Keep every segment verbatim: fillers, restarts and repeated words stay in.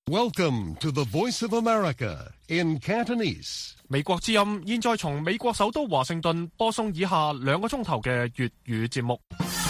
Welcome to the Voice of America in Cantonese. 美國之音現在從美國首都華盛頓播送以下兩個鐘頭嘅粵語節目。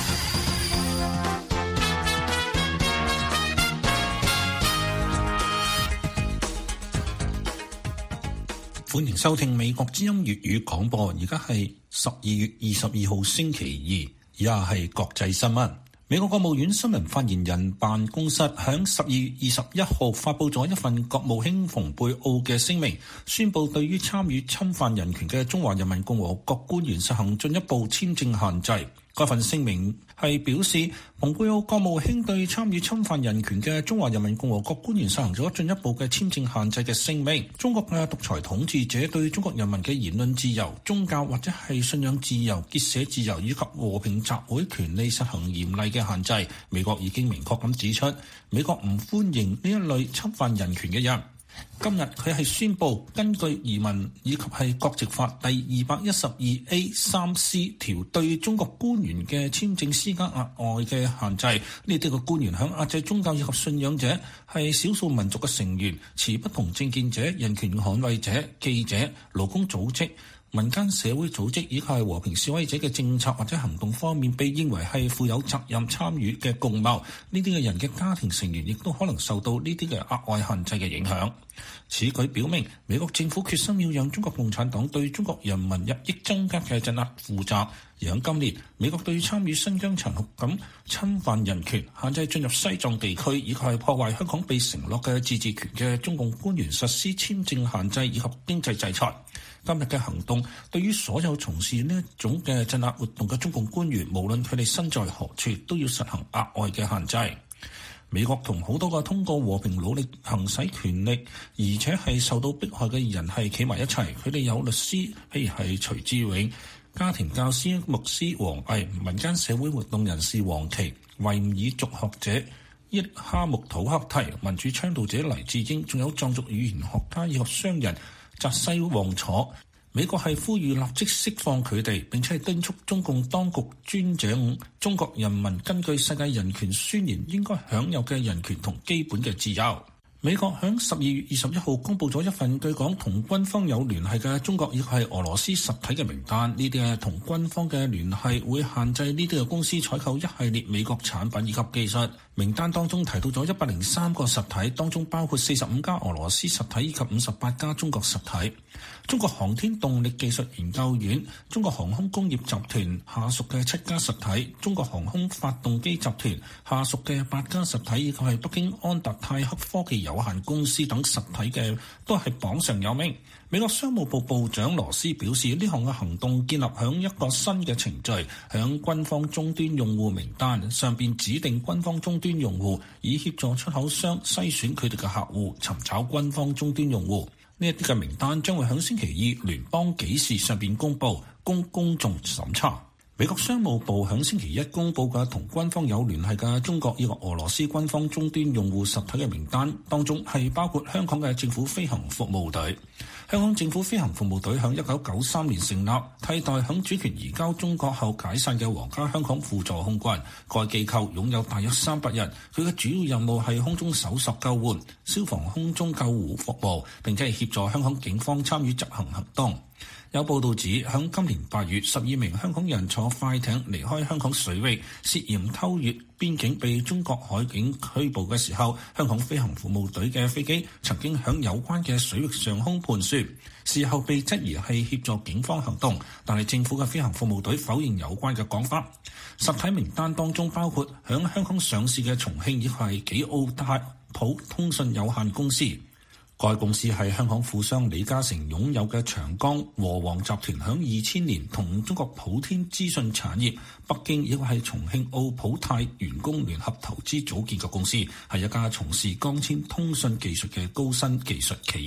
歡迎收聽美國之音粵語廣播，而家係十二月二十二號星期二，以下係國際新聞。美國國務院新聞發言人辦公室響十二月二十一號發布咗一份國務卿蓬佩奧嘅聲明，宣布對於參與侵犯人權嘅中華人民共和國官員實行進一步簽證限制。嗰份聲明係表示，蓬佩奧國務卿對參與侵犯人權嘅中華人民共和國官員實行咗進一步嘅簽證限制嘅聲明。中國嘅獨裁統治者對中國人民嘅言論自由、宗教或者係信仰自由、結社自由以及和平集會權利實行嚴厲嘅限制。美國已經明確咁指出，美國唔歡迎呢一類侵犯人權嘅人。今日佢係宣布，根據移民以及係國籍法第二百一十二 A 三 C 條，對中國官員嘅簽證施加額外嘅限制。呢啲個官員響壓制宗教以及信仰者、係少數民族嘅成員、持不同政見者、人權捍衛者、記者、勞工組織、民間社會組織以及係和平示威者嘅政策或者行動方面，被認為係負有責任參與嘅共謀，呢啲嘅人嘅家庭成員亦都可能受到呢啲嘅額外限制嘅影響。此舉表明，美國政府決心要讓中國共產黨對中國人民日益增加嘅鎮壓負責。而喺今年，美國對參與新疆殘酷咁侵犯人權、限制進入西藏地區以及係破壞香港被承諾嘅自治權嘅中共官員實施簽證限制以及經濟制裁。今日嘅行動對於所有從事呢一種嘅鎮壓活動嘅中共官員，無論佢哋身在何處，都要實行額外嘅限制。美國同好多個通過和平努力行使權力，而且係受到迫害嘅人係企埋一齊。佢哋有律師，譬如係徐志永、家庭教師牧師王毅、民間社會活動人士黃琦、維吾爾族學者伊哈木土克提、民主倡導者黎智英，仲有藏族語言學家以及商人扎西旺楚。美國係呼籲立即釋放佢哋，並且係敦促中共當局尊長中國人民根據世界人權宣言應該享有嘅人權同基本嘅自由。美國響十二月二十一號公布咗一份據講同軍方有聯繫嘅中國亦係俄羅斯實體嘅名單，呢啲嘅同軍方嘅聯繫會限制呢啲嘅公司採購一系列美國產品以及技術。名單當中提到咗一百零三個實體，當中包括四十五家俄羅斯實體以及五十八家中國實體。中國航天動力技術研究院、中國航空工業集團下屬嘅七家實體、中國航空發動機集團下屬嘅八家實體以及係北京安達泰克科技有限公司等實體嘅都係榜上有名。美國商務部部長羅斯表示，呢項嘅行動建立響一個新嘅程序，響軍方終端用戶名單上邊指定軍方終端用戶，以協助出口商篩選佢哋嘅客戶，尋找軍方終端用戶。呢一啲嘅名單將會響星期二聯邦紀事上邊公佈，供公眾審查。美國商務部響星期一公佈嘅同軍方有聯繫嘅中國以及俄羅斯軍方終端用戶實體嘅名單當中，係包括香港嘅政府飛行服務隊。香港政府飛行服務隊響一九九三年成立，替代響主權移交中國後解散嘅皇家香港輔助空軍。該機構擁有大約三百人，佢嘅主要任務係空中搜索救援、消防空中救護服務，並且係協助香港警方參與執行行動。有報道指，響今年八月，十二名香港人坐快艇離開香港水域，涉嫌偷越邊境被中國海警拘捕嘅時候，香港飛行服務隊嘅飛機曾經響有關嘅水域上空盤旋，事後被質疑係協助警方行動，但係政府嘅飛行服務隊否認有關嘅講法。實體名單當中包括響香港上市嘅重慶以及係紀奧太普通訊有限公司。該公司係香港富商李嘉誠擁有嘅長江和黃集團，響二千年同中國普天資訊產業、北京亦係重慶奧普泰員工聯合投資組建嘅公司，係一家從事光纖通訊技術嘅高新技術企業。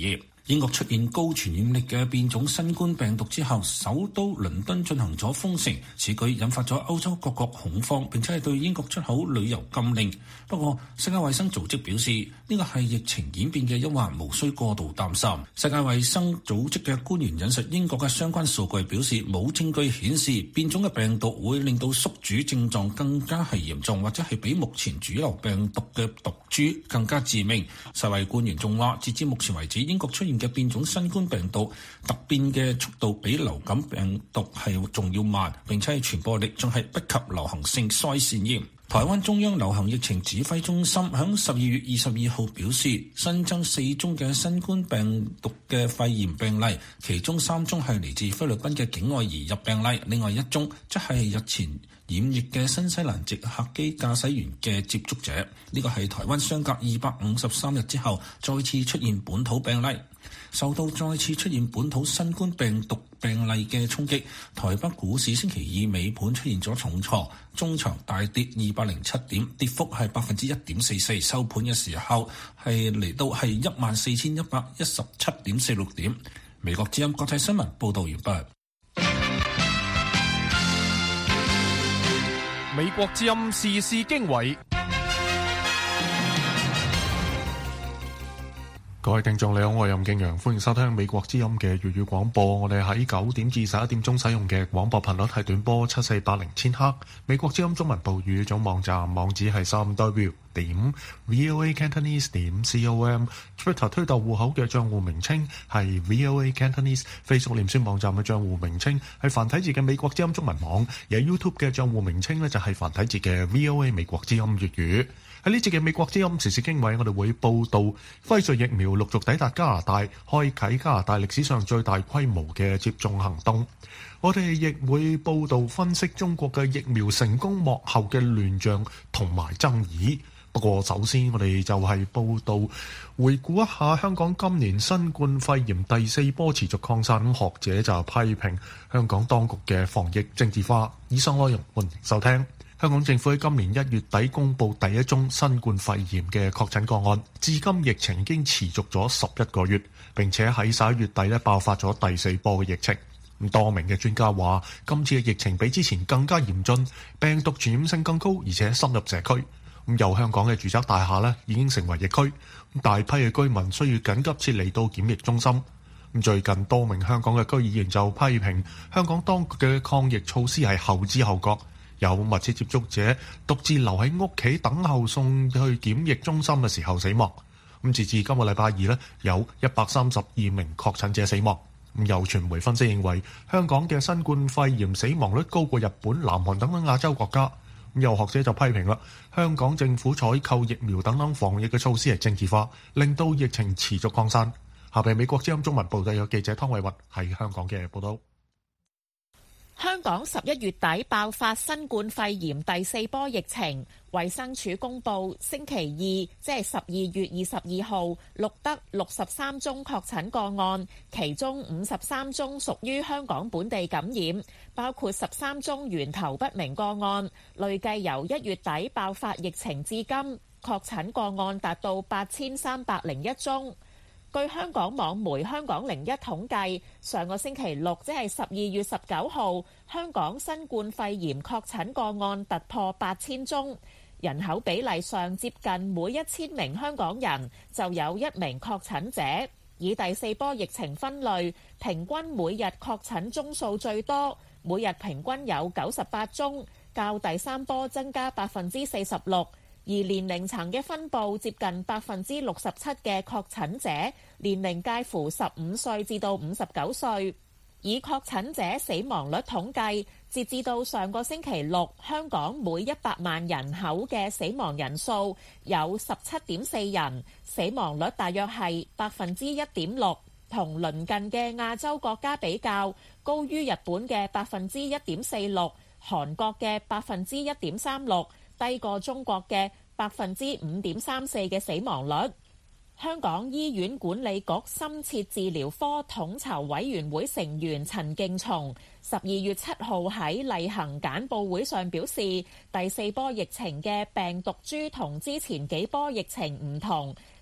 英國出現高傳染力嘅變種新冠病毒之後，首都倫敦進行咗封城，此舉引發咗歐洲各國恐慌，並且係對英國出口旅遊禁令。不過，世界衛生組織表示，呢個係疫情演變嘅憂患，無需過度擔心。世界衛生組織嘅官員引述英國嘅相關數據表示，冇證據顯示變種嘅病毒會令到宿主症狀更加係嚴重，或者係比目前主流病毒嘅毒株更加致命。世衛官員仲話，截至目前為止，英國出現嘅變種新冠病毒突變嘅速度比流感病毒係仲要慢，並且係傳播力仲係不及流行性腮腺炎。台灣中央流行疫情指揮中心響十二月二十二號表示，新增四宗嘅新冠病毒嘅肺炎病例，其中三宗係嚟自菲律賓嘅境外移入病例，另外一宗則係日前染疫嘅新西蘭籍客機駕駛員嘅接觸者。呢個係台灣相隔二百五十三日之後再次出現本土病例。受到再次出現本土新冠病毒病例嘅衝擊，台北股市星期二尾盤出現咗重挫，中場大跌二百零七點，跌幅係百分之一點四四，收盤嘅時候係嚟到係一萬四千一百一十七點四六點。美國之音國際新聞報道完畢。 美國之音時事經緯。各位聽眾你好，我係任敬陽，歡迎收聽美國之音嘅粵語廣播。我哋喺九點至十一點鐘使用嘅廣播頻率係短波七四八零千赫。美國之音中文部語總網站網址係三 w 點 voa cantonese 點 com。Twitter 推特戶口嘅賬戶名稱係 voa cantonese。Facebook 臉書網站嘅賬戶名稱係繁體字嘅美國之音中文網，而 YouTube 嘅賬戶名稱呢就係繁體字嘅 voa 美國之音粵語。喺呢節嘅美國之音時事經緯，我哋會報道輝瑞疫苗陸續抵達加拿大，開啟加拿大歷史上最大規模嘅接種行動。我哋亦會報道分析中國嘅疫苗成功幕後嘅亂象同埋爭議。不過首先我哋就係報道回顧一下香港今年新冠肺炎第四波持續擴散，學者就批評香港當局嘅防疫政治化。以上內容歡迎收聽。香港政府喺今年一月底公布第一宗新冠肺炎嘅確診個案，至今疫情已經持續咗十一個月，並且喺十一月底咧爆發咗第四波嘅疫情。咁多名嘅專家話，今次嘅疫情比之前更加嚴峻，病毒傳染性更高，而且深入社區。咁有香港嘅住宅大廈咧已經成為疫區，大批嘅居民需要緊急撤離到檢疫中心。咁最近多名香港嘅區議員就批評香港當局嘅抗疫措施係後知後覺。有密切接觸者獨自留喺屋企等候送去檢疫中心嘅時候死亡。咁截至今個禮拜二咧，有一百三十二名確診者死亡。咁有傳媒分析認為，香港嘅新冠肺炎死亡率高過日本、南韓等等亞洲國家。咁有學者就批評啦，香港政府採購疫苗等等防疫嘅措施係政治化，令到疫情持續擴散。下邊美國之音中文部就有記者湯慧雲喺香港嘅報道。 香港十一月底爆發新冠肺炎第四波疫情，衛生署公布星期二，即係十二月二十二號，錄得六十三宗確診個案，其中五十三宗屬於香港本地感染，包括十三宗源頭不明個案。累計由一月底爆發疫情至今，確診個案達到八千三百零一宗。據香港網媒香港零一統計，上個星期六即係十二月十九號，香港新冠肺炎確診個案突破八千宗，人口比例上接近每一千名香港人就有一名確診者。以第四波疫情分類，平均每日確診宗數最多，每日平均有九十八宗，較第三波增加百分之四十六。而年齡層嘅分佈接近百分之六十七嘅確診者年齡介乎十五歲至到五十九歲。以確診者死亡率統計，截至到上個星期六，香港每一百萬人口嘅死亡人數有十七點四人，死亡率大約係百分之一點六，同鄰近嘅亞洲國家比較，高於日本嘅百分之一點四六，韓國嘅百分之一點三六。低過中國嘅百分之五點三四嘅死亡率。香港醫院管理局深切治療科統籌委員會成員陳敬松十二月七號喺例行簡報會上表示，第四波疫情嘅病毒株同之前幾波疫情唔同，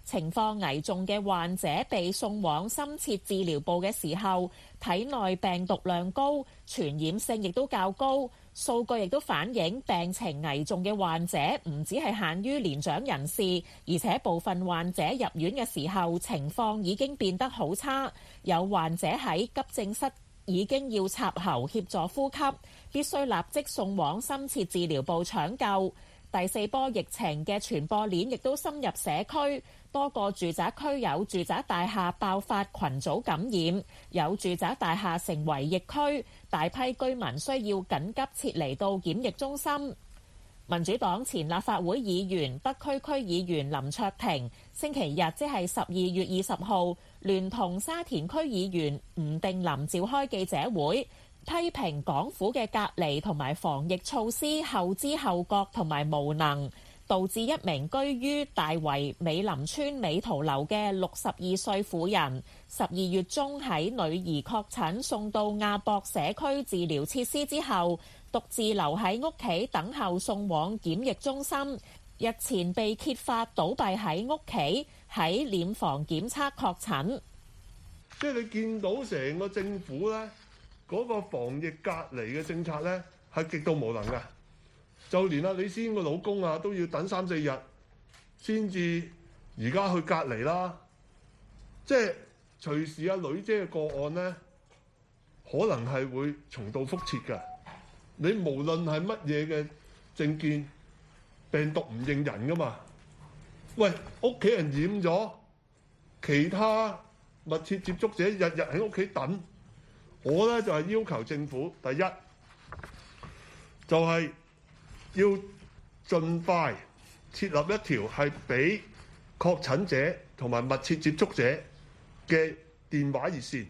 情況危重嘅患者被送往深切治療部嘅時候，體內病毒量高，傳染性亦都較高。數據亦都反映病情危重嘅患者唔只係限於年長人士，而且部分患者入院嘅時候情況已經變得好差，有患者喺急症室已經要插喉協助呼吸，必須立即送往深切治療部搶救。第四波疫情嘅傳播鏈亦都深入社區，多個住宅區有住宅大廈爆發群組感染，有住宅大廈成為疫區，大批居民需要緊急撤離到檢疫中心。民主黨前立法會議員北區區議員林卓廷星期日即係十二月二十號，聯同沙田區議員吳定林召開記者會，批評港府嘅隔離同埋防疫措施後知後覺同埋無能，導致一名居於大圍美林村美圖樓嘅六十二歲婦人，十二月中喺女兒確診送到亞博社區治療設施之後，獨自留喺屋企等候送往檢疫中心。日前被揭發倒斃喺屋企，喺殮房檢測確診。 即係你見到成個政府咧，嗰個防疫隔離嘅政策咧係極度無能嘅，就連阿李思個老公啊都要等三四日先至而家去隔離啦。即係隨時阿女姐嘅個案咧，可能係會重蹈覆轍嘅。你無論係乜嘢嘅政見，病毒唔認人噶嘛？喂，屋企人染咗，其他密切接觸者日日喺屋企等。我咧就係、是、要求政府，第一就係、是、要盡快設立一條係俾確診者同埋密切接觸者嘅電話熱線，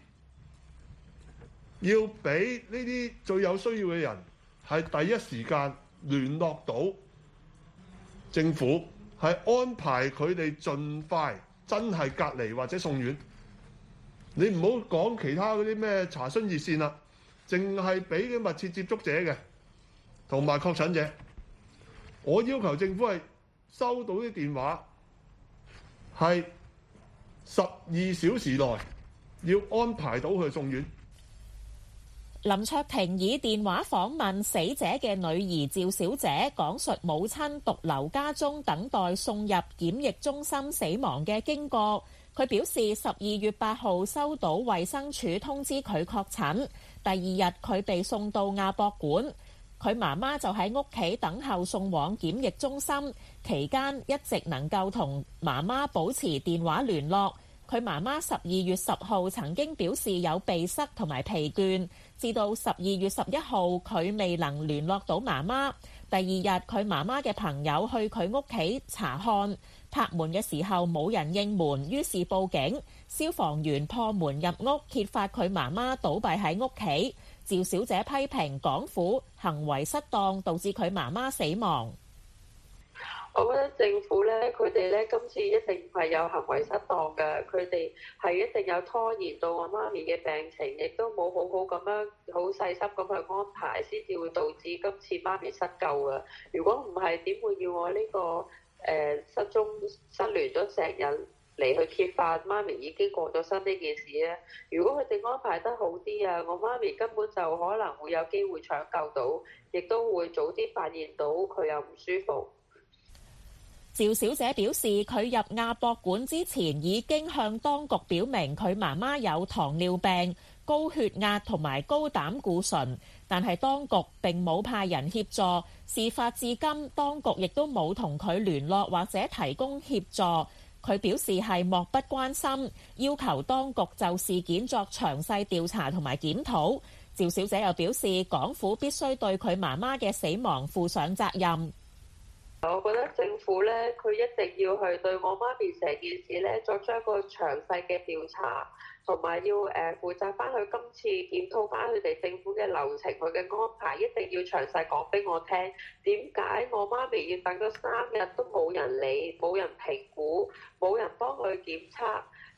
要俾呢啲最有需要嘅人係第一時間聯絡到政府，係安排佢哋盡快真係隔離或者送院。你唔好講其他嗰啲咩查詢熱線啦，淨係俾啲密切接觸者嘅同埋確診者。我要求政府係收到啲電話，係十二小時內要安排到佢送院。 林卓廷以電話訪問死者嘅女兒趙小姐，講述母親獨留家中等待送入檢疫中心死亡嘅經過。佢表示，十二月八號收到衛生署通知佢確診，第二日佢被送到亞博館，佢媽媽就喺屋企等候送往檢疫中心，期間一直能夠同媽媽保持電話聯絡。佢媽媽十二月十號曾經表示有鼻塞同埋疲倦，至到十二月十一號佢未能聯絡到媽媽。第二日佢媽媽嘅朋友去佢屋企查看，拍門嘅時候冇人應門，於是報警。消防員破門入屋，揭發佢媽媽倒斃喺屋企。趙小姐批評港府行為失當，導致佢媽媽死亡。 我覺得政府咧，佢哋咧今次一定係有行為失當嘅，佢哋係一定有拖延到我媽咪嘅病情，亦都冇好好咁樣好細心咁去安排，先至會導致今次媽咪失救嘅。如果唔係，點會要我呢、這個誒、呃、失蹤失聯咗成日嚟去揭發媽咪已經過咗身呢件事咧？如果佢哋安排得好啲啊，我媽咪根本就可能會有機會搶救到，亦都會早啲發現到佢又唔舒服。 趙小姐表示，佢入亞博館之前已經向當局表明佢媽媽有糖尿病、高血壓同埋高膽固醇，但係當局並冇派人協助。事發至今，當局亦都冇同佢聯絡或者提供協助。佢表示係漠不關心，要求當局就事件作詳細調查同埋檢討。趙小姐又表示，港府必須對佢媽媽嘅死亡負上責任。 我覺得政府咧，佢一定要去對我媽咪成件事咧作出一個詳細嘅調查，同埋要誒、呃、負責翻佢今次檢討翻佢哋政府嘅流程，佢嘅安排一定要詳細講俾我聽。點解我媽咪要等咗三日都冇人理、冇人評估、冇人幫佢檢測？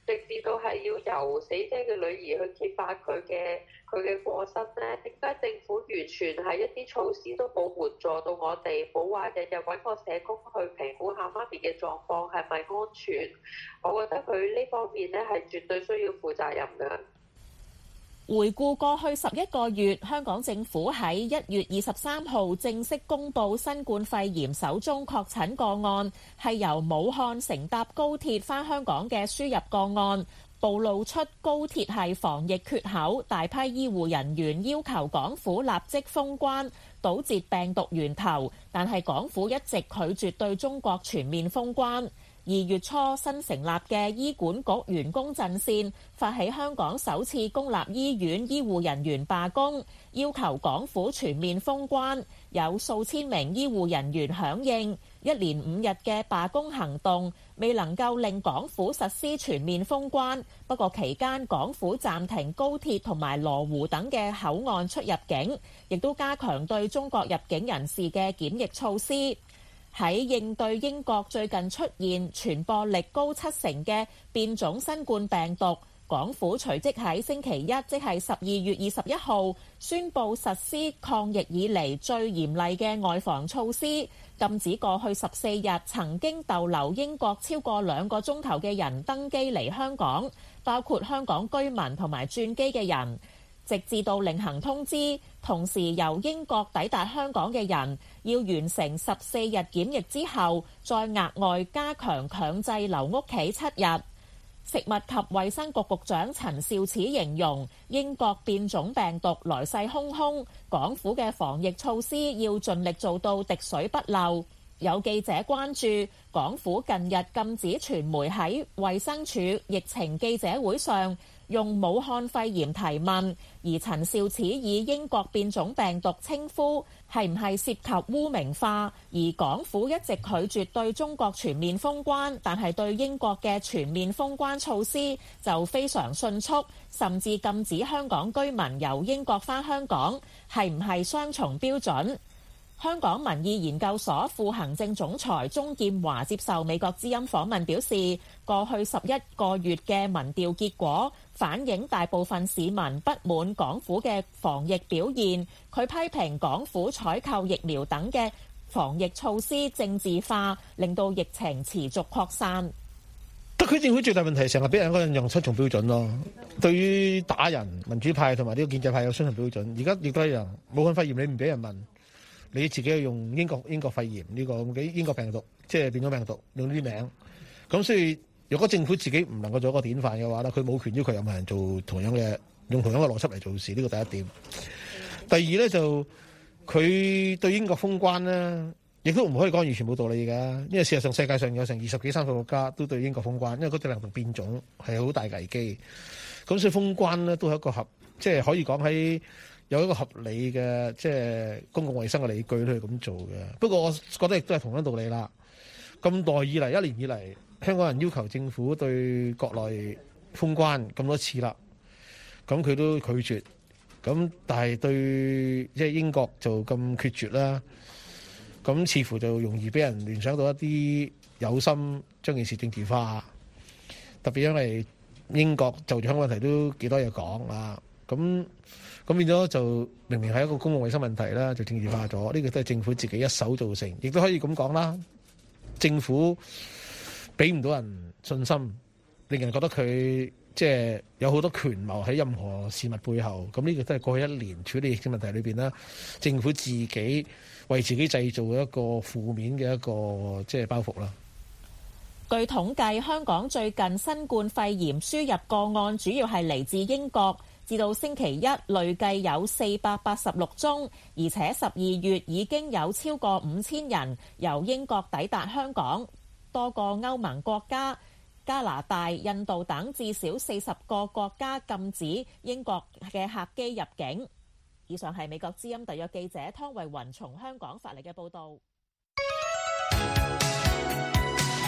直至到係要由死者嘅女兒去揭發佢嘅佢嘅過失咧？點解政府完全係一啲措施都冇援助到我哋，冇話日日揾個社工去評估下媽咪嘅狀況係咪安全？我覺得佢呢方面咧係絕對需要負責任嘅。 回顧過去十一個月，香港政府喺一月二十三號正式公布新冠肺炎首宗確診個案，係由武漢乘搭高鐵返香港嘅輸入個案，暴露出高鐵係防疫缺口，大批醫護人員要求港府立即封關，堵截病毒源頭，但係港府一直拒絕對中國全面封關。二月初新成立嘅醫管局員工陣線發起香港首次公立醫院醫護人員罷工，要求港府全面封關，有數千名醫護人員響應，一連五日嘅罷工行動未能夠令港府實施全面封關，不過期間港府暫停高鐵同埋羅湖等嘅口岸出入境，亦都加強對中國入境人士嘅檢疫措施。喺應對英國最近出現傳播力高七成嘅變種新冠病毒，港府隨即喺星期一，即係十二月二十一號，宣布實施抗疫以嚟最嚴厲嘅外防措施，禁止過去十四日曾經逗留英國超過兩個鐘頭嘅人登機嚟香港，包括香港居民同埋轉機嘅人。直至到另行通知，同時由英國抵達香港嘅人要完成十四日檢疫之後，再額外加強強制留屋企七日。食物及衛生局局長陳肇始形容英國變種病毒來勢洶洶，港府嘅防疫措施要盡力做到滴水不漏。有記者關注港府近日禁止傳媒喺衛生署疫情記者會上用武漢肺炎提問，而陳肇始以英國變種病毒稱呼，係唔係涉及污名化？而港府一直拒絕對中國全面封關，但係對英國嘅全面封關措施就非常迅速，甚至禁止香港居民由英國返香港，係唔係雙重標準？香港民意研究所副行政總裁鍾劍華接受美國之音訪問表示，過去十一個月嘅民調結果反映大部分市民不滿港府嘅防疫表現，佢批評港府採購疫苗等嘅防疫措施政治化，令到疫情持續擴散。 特區政府最大問題係成日俾人嗰陣用雙重標準咯，對於打人，民主派同埋呢個建制派有雙重標準，而家亦都一樣，武漢肺炎你唔俾人問。你自己用英國英國肺炎呢個英國病毒，即係變咗病毒，用呢啲名。咁所以，如果政府自己唔能夠做一個典範嘅話咧，佢冇權要求任何人做同樣嘅用同樣嘅邏輯嚟做事。呢個第一點。第二咧就佢對英國封關咧，亦都唔可以講完全冇道理㗎。因為事實上世界上有成二十幾三十個國家都對英國封關，因為嗰隻病毒變種係好大危機。咁所以封關咧都係一個合，即係可以講喺。有一個合理嘅即係公共衛生嘅理據去咁做嘅。不過我覺得亦都係同樣道理啦。咁耐以嚟，一年以嚟，香港人要求政府對國內封關咁多次啦，咁佢都拒絕。咁但係對即係英國就咁決絕啦。咁似乎就容易俾人聯想到一啲有心將件事政治化。特別因為英國就住香港問題都幾多嘢講啊。咁咁變咗就明明係一個公共衛生問題啦，就政治化咗。呢個都係政府自己一手造成，亦都可以咁講啦。政府俾唔到人信心，令人覺得佢即係有好多權謀喺任何事物背後。咁呢個都係過去一年處理疫情問題裏邊啦，政府自己為自己製造一個負面嘅一個即係包袱啦。 據統計，香港最近新冠肺炎輸入個案主要係嚟自英國。至到星期一累計有四百八十六宗，而且十二月已經有超過五千人由英國抵達香港。多個歐盟國家、加拿大、印度等至少四十個國家禁止英國嘅客機入境。以上係美國之音特約記者湯慧雲從香港發嚟嘅報導。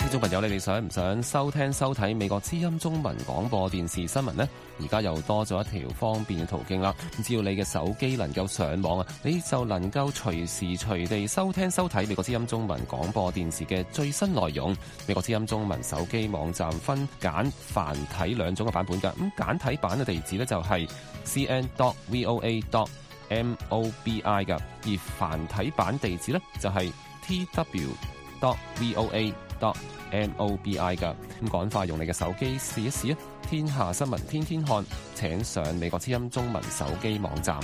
聽眾朋友，你哋想唔想收聽收睇美國之音中文廣播電視新聞呢？而家又多咗一條方便嘅途徑啦。只要你嘅手機能夠上網啊，你就能夠隨時隨地收聽收睇美國之音中文廣播電視嘅最新內容。美國之音中文手機網站分簡繁體兩種嘅版本㗎。咁簡體版嘅地址呢，就係 c n dot voa dot mobi 㗎，而繁體版地址呢，就係 t w dot voa dot mobi 㗎。咁趕快用你嘅手機試一試啊！天下新聞天天看，請上美國之音中文手機網站。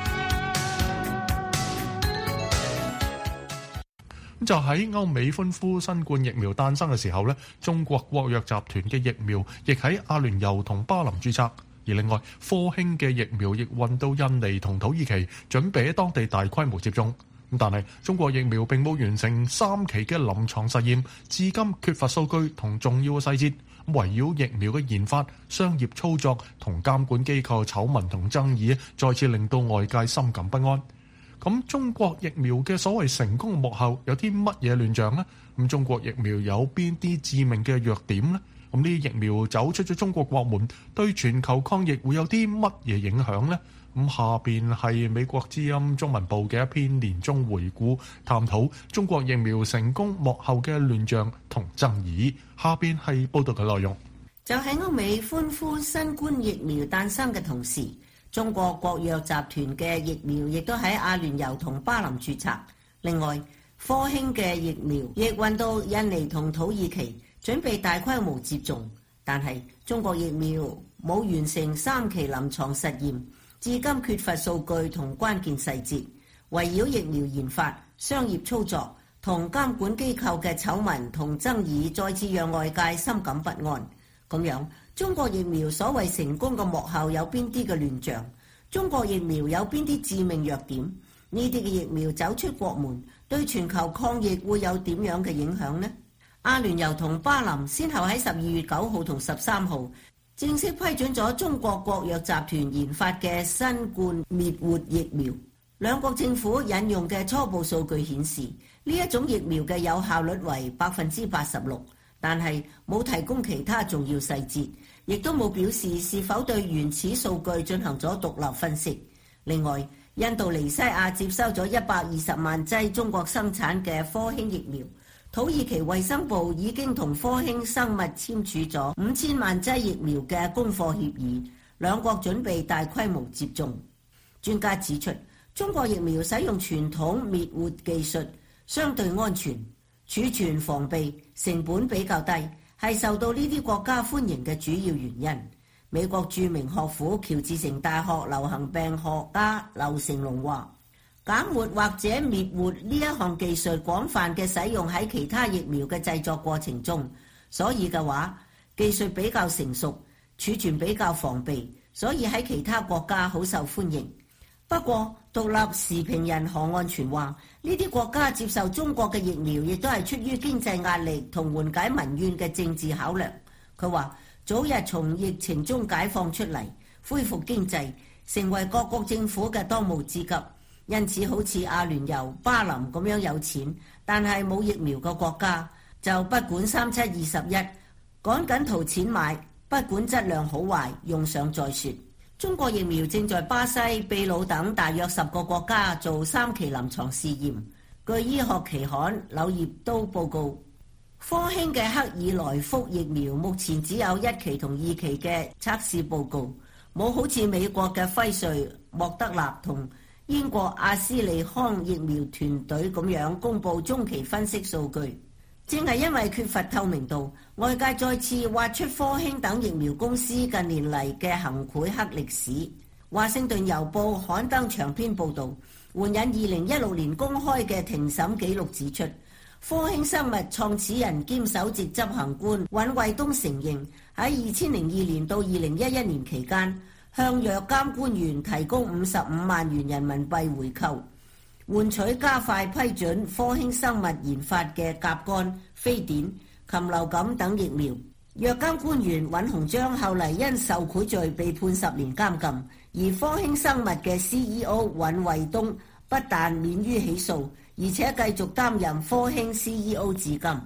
就喺歐美歡呼新冠疫苗誕生嘅時候呢，中國國藥集團嘅疫苗亦喺阿聯酋同巴林註冊，而另外科興嘅疫苗亦運到印尼同土耳其，準備喺當地大規模接種。但係中國疫苗並冇完成三期嘅臨床實驗，至今缺乏數據同重要嘅細節，圍繞疫苗嘅研發、商業操作同監管機構醜聞同爭議，再次令到外界深感不安。咁中國疫苗嘅所謂成功幕後有啲乜嘢亂象呢？咁中國疫苗有邊啲致命嘅弱點呢？咁呢啲疫苗走出咗中國國門，對全球抗疫會有啲乜嘢影響呢？咁下邊係美國之音中文部嘅一篇年終回顧，探討中國疫苗成功幕後嘅亂象同爭議。下邊係報道嘅內容。 就喺歐美歡呼新冠疫苗誕生嘅同時，中國國藥集團嘅疫苗亦都喺阿聯酋同巴林註冊。另外，科興嘅疫苗亦運到印尼同土耳其，準備大規模接種。但係中國疫苗冇完成三期臨床實驗，至今缺乏數據同關鍵細節，圍繞疫苗研發、商業操作同監管機構嘅醜聞同爭議，再次讓外界深感不安。咁樣，中國疫苗所謂成功嘅幕後有邊啲嘅亂象？中國疫苗有邊啲致命弱點？呢啲嘅疫苗走出國門，對全球抗疫會有點樣嘅影響呢？阿聯酋同巴林先後喺十二月九號同十三號正式批准咗中國國藥集團研發嘅新冠滅活疫苗。兩國政府引用嘅初步數據顯示，呢一種疫苗嘅有效率為百分之八十六，但係冇提供其他重要細節，亦都冇表示是否對原始數據進行咗獨立分析。另外，印度尼西亞接收咗一百二十萬劑中國生產嘅科興疫苗。土耳其衛生部已經同科興生物簽署咗五千萬劑疫苗嘅供貨協議，兩國準備大規模接種。專家指出，中國疫苗使用傳統滅活技術，相對安全，儲存防備成本比較低，係受到呢啲國家歡迎嘅主要原因。美國著名學府喬治城大學流行病學家劉成龍話，減活或者滅活呢一項技術廣泛嘅使用喺其他疫苗嘅製作過程中，所以嘅話技術比較成熟，儲存比較防備，所以喺其他國家好受歡迎。不過，獨立時評人何岸全話，呢啲國家接受中國嘅疫苗，亦都係出於經濟壓力同緩解民怨嘅政治考量。佢話，早日從疫情中解放出嚟，恢復經濟，成為各國政府嘅當務之急。因此，好似阿聯酋、巴林咁樣有錢，但係冇疫苗嘅國家，就不管三七二十一，趕緊圖錢買，不管質量好壞，用上再說。中國疫苗正在巴西、秘魯等大約十個國家做三期臨床試驗。據醫學期刊《柳葉刀》報告，科興嘅克爾來福疫苗目前只有一期同二期嘅測試報告，冇好似美國嘅輝瑞、莫德納同英國阿斯利康疫苗團隊咁樣公布中期分析數據。正係因為缺乏透明度，外界再次挖出科興等疫苗公司近年嚟嘅行賄黑歷史。華盛頓郵報刊登長篇報導，援引二零一六年公開嘅庭審記錄指出，科興生物創始人兼首席執行官尹衛東承認喺二千零二年到二零一一年期間，向藥監官員提供五十五萬元人民幣回扣，換取加快批准科興生物研發嘅甲肝、非典、禽流感等疫苗。藥監官員尹鴻章後嚟因受賄罪被判十年監禁，而科興生物嘅 C E O 尹衛東不但免於起訴，而且繼續擔任科興 C E O 至今。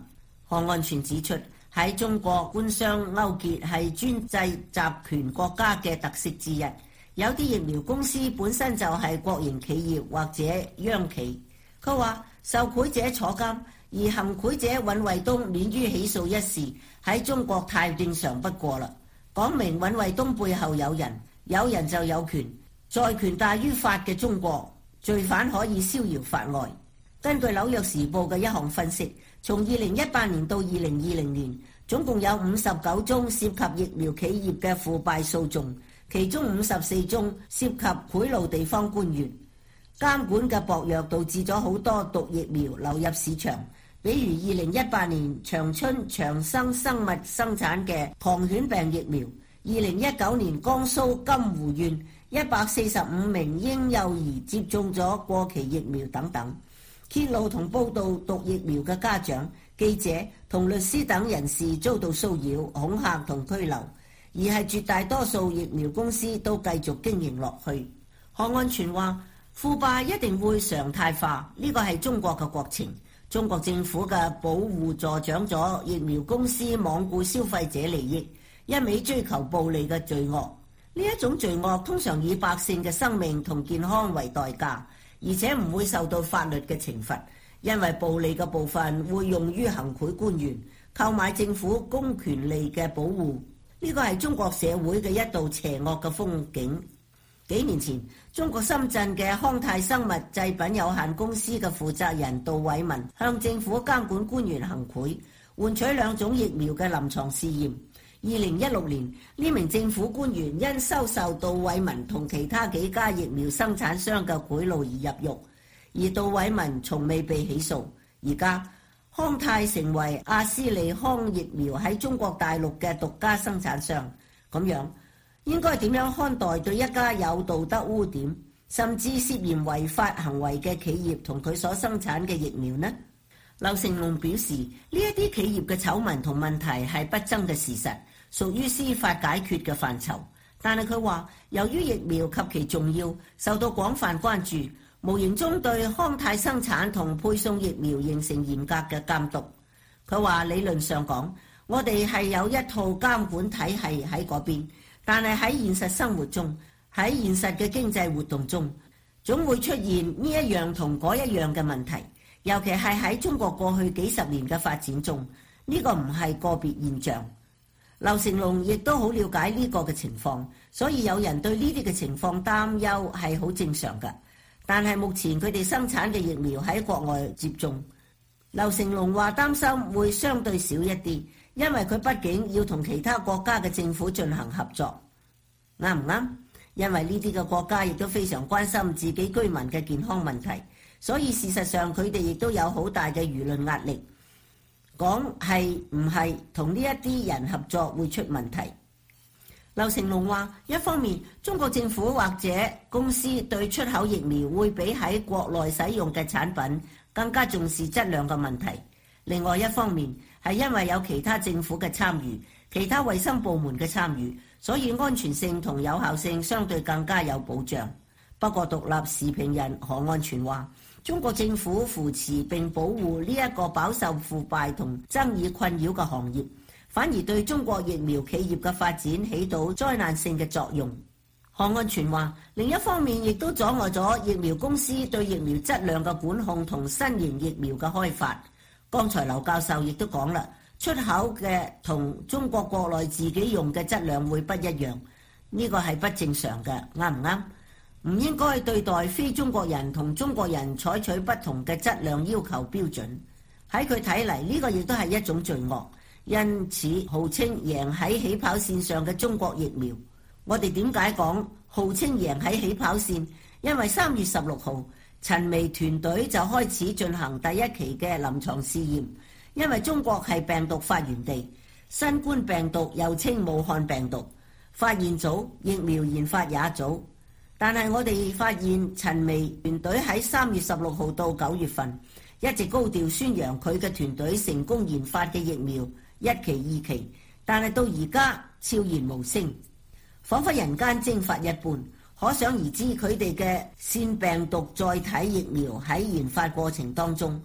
韓安全指出，喺中國官商勾結係專制集權國家嘅特色之一。有啲疫苗公司本身就係國營企業或者央企。佢話受賄者坐監，而行賄者尹衛東免於起訴一事喺中國太正常不過啦。講明尹衛東背後有人，有人就有權，在權大於法嘅中國，罪犯可以逍遙法外。根據紐約時報嘅一項分析，從二零一八年到二零二零年，總共有五十九宗涉及疫苗企業嘅腐敗訴訟，其中五十四宗涉及賄賂地方官員。監管嘅薄弱導致咗好多毒疫苗流入市場，比如二零一八年長春長生生物生產嘅狂犬病疫苗，二零一九年江蘇金湖縣一百四十五名嬰幼兒接種咗過期疫苗等等。揭露同報導毒疫苗嘅家長、記者同律師等人士遭到騷擾、恐嚇同拘留，而係絕大多數疫苗公司都繼續經營落去。韓安全話：腐敗一定會常態化，呢個係中國嘅國情。中國政府嘅保護助長咗疫苗公司罔顧消費者利益，一味追求暴利嘅罪惡。呢一種罪惡通常以百姓嘅生命同健康為代價，而且唔會受到法律嘅懲罰，因為暴利嘅部分會用於行賄官員、購買政府公權力嘅保護。呢個係中國社會嘅一道邪惡嘅風景。幾年前，中國深圳嘅康泰生物製品有限公司嘅負責人杜偉文向政府監管官員行賄，換取兩種疫苗嘅臨床試驗。二零一六年，呢名政府官員因收受杜偉文同其他幾家疫苗生產商嘅賄賂而入獄，而杜偉文從未被起訴。而家康泰成為阿斯利康疫苗喺中國大陸嘅獨家生產商，咁樣應該點樣看待對一家有道德污點甚至涉嫌違法行為嘅企業同佢所生產嘅疫苗呢？劉成龍表示，呢一啲企業嘅醜聞同問題係不爭嘅事實，屬於司法解決嘅範疇。但係佢話，由於疫苗及其重要，受到廣泛關注，無形中對康泰生產同配送疫苗形成嚴格嘅監督。佢話理論上講，我哋係有一套監管體系喺嗰邊，但係喺現實生活中，喺現實嘅經濟活動中，總會出現呢一樣同嗰一樣嘅問題。尤其係喺中國過去幾十年嘅發展中，呢個唔係個別現象。劉成龍亦都好了解呢個嘅情況，所以有人對呢啲嘅情況擔憂係好正常嘅。但係目前佢哋生產嘅疫苗喺國外接種，劉成龍話擔心會相對少一啲，因為佢畢竟要同其他國家嘅政府進行合作，啱唔啱？因為呢啲嘅國家亦都非常關心自己居民嘅健康問題。所以事實上佢哋亦都有好大嘅輿論壓力，講係唔係同呢一啲人合作會出問題。劉成龍話，一方面中國政府或者公司對出口疫苗會比喺國內使用嘅產品更加重視質量嘅問題，另外一方面係因為有其他政府嘅參與，其他衛生部門嘅參與，所以安全性同有效性相對更加有保障。不過獨立時評人韓安全話，中國政府扶持並保護呢一個飽受腐敗同爭議困擾嘅行業，反而對中國疫苗企業嘅發展起到災難性嘅作用。韓安全話，另一方面亦都阻礙咗疫苗公司對疫苗質量嘅管控同新型疫苗嘅開發。剛才劉教授亦都講啦，出口嘅同中國國內自己用嘅質量會不一樣，呢個係不正常嘅，啱唔啱？唔應該對待非中國人同中國人採取不同嘅質量要求標準。喺佢睇嚟，呢個亦都係一種罪惡。因此號稱贏喺起跑線上嘅中國疫苗，我哋點解講號稱贏喺起跑線？因為三月十六號陳薇團隊就開始進行第一期嘅臨床試驗。因為中國係病毒發源地，新冠病毒又稱武漢病毒，發現早，疫苗研發也早。但係我哋發現陳薇團隊喺三月十六號到九月份一直高調宣揚佢嘅團隊成功研發嘅疫苗一期二期，但係到而家悄然無聲，彷彿人間蒸發一般。可想而知佢哋嘅腺病毒載體疫苗喺研發過程當中，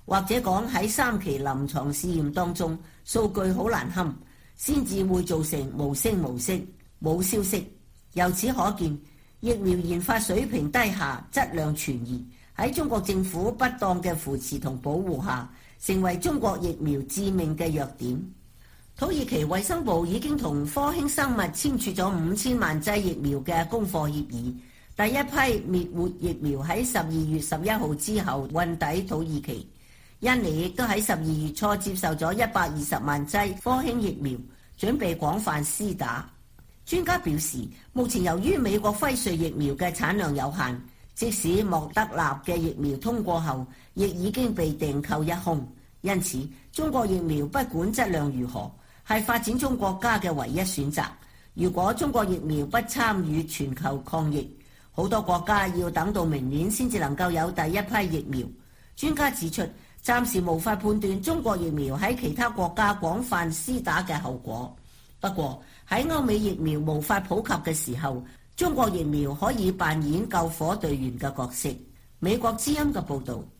或者講喺三期臨床試驗當中數據好難堪，先至會造成無聲無息冇消息。由此可見，疫苗研發水平低下，質量存疑，喺中國政府不當嘅扶持同保護下，成為中國疫苗致命嘅弱點。土耳其衛生部已經同科興生物簽署咗五千萬劑疫苗嘅供貨協議，第一批滅活疫苗喺十二月十一號之後運抵土耳其。印尼亦都喺十二月初接受咗一百二十萬劑科興疫苗，準備廣泛施打。專家表示，目前由於美國輝瑞疫苗嘅產量有限，即使莫德納嘅疫苗通過後，亦已經被訂購一空。因此，中國疫苗不管質量如何，係發展中國家嘅唯一選擇。如果中國疫苗不參與全球抗疫，好多國家要等到明年先至能夠有第一批疫苗。專家指出，暫時無法判斷中國疫苗喺其他國家廣泛施打嘅後果。不過喺歐美疫苗無法普及嘅時候，中國疫苗可以扮演救火隊員嘅角色。美國之音嘅報導。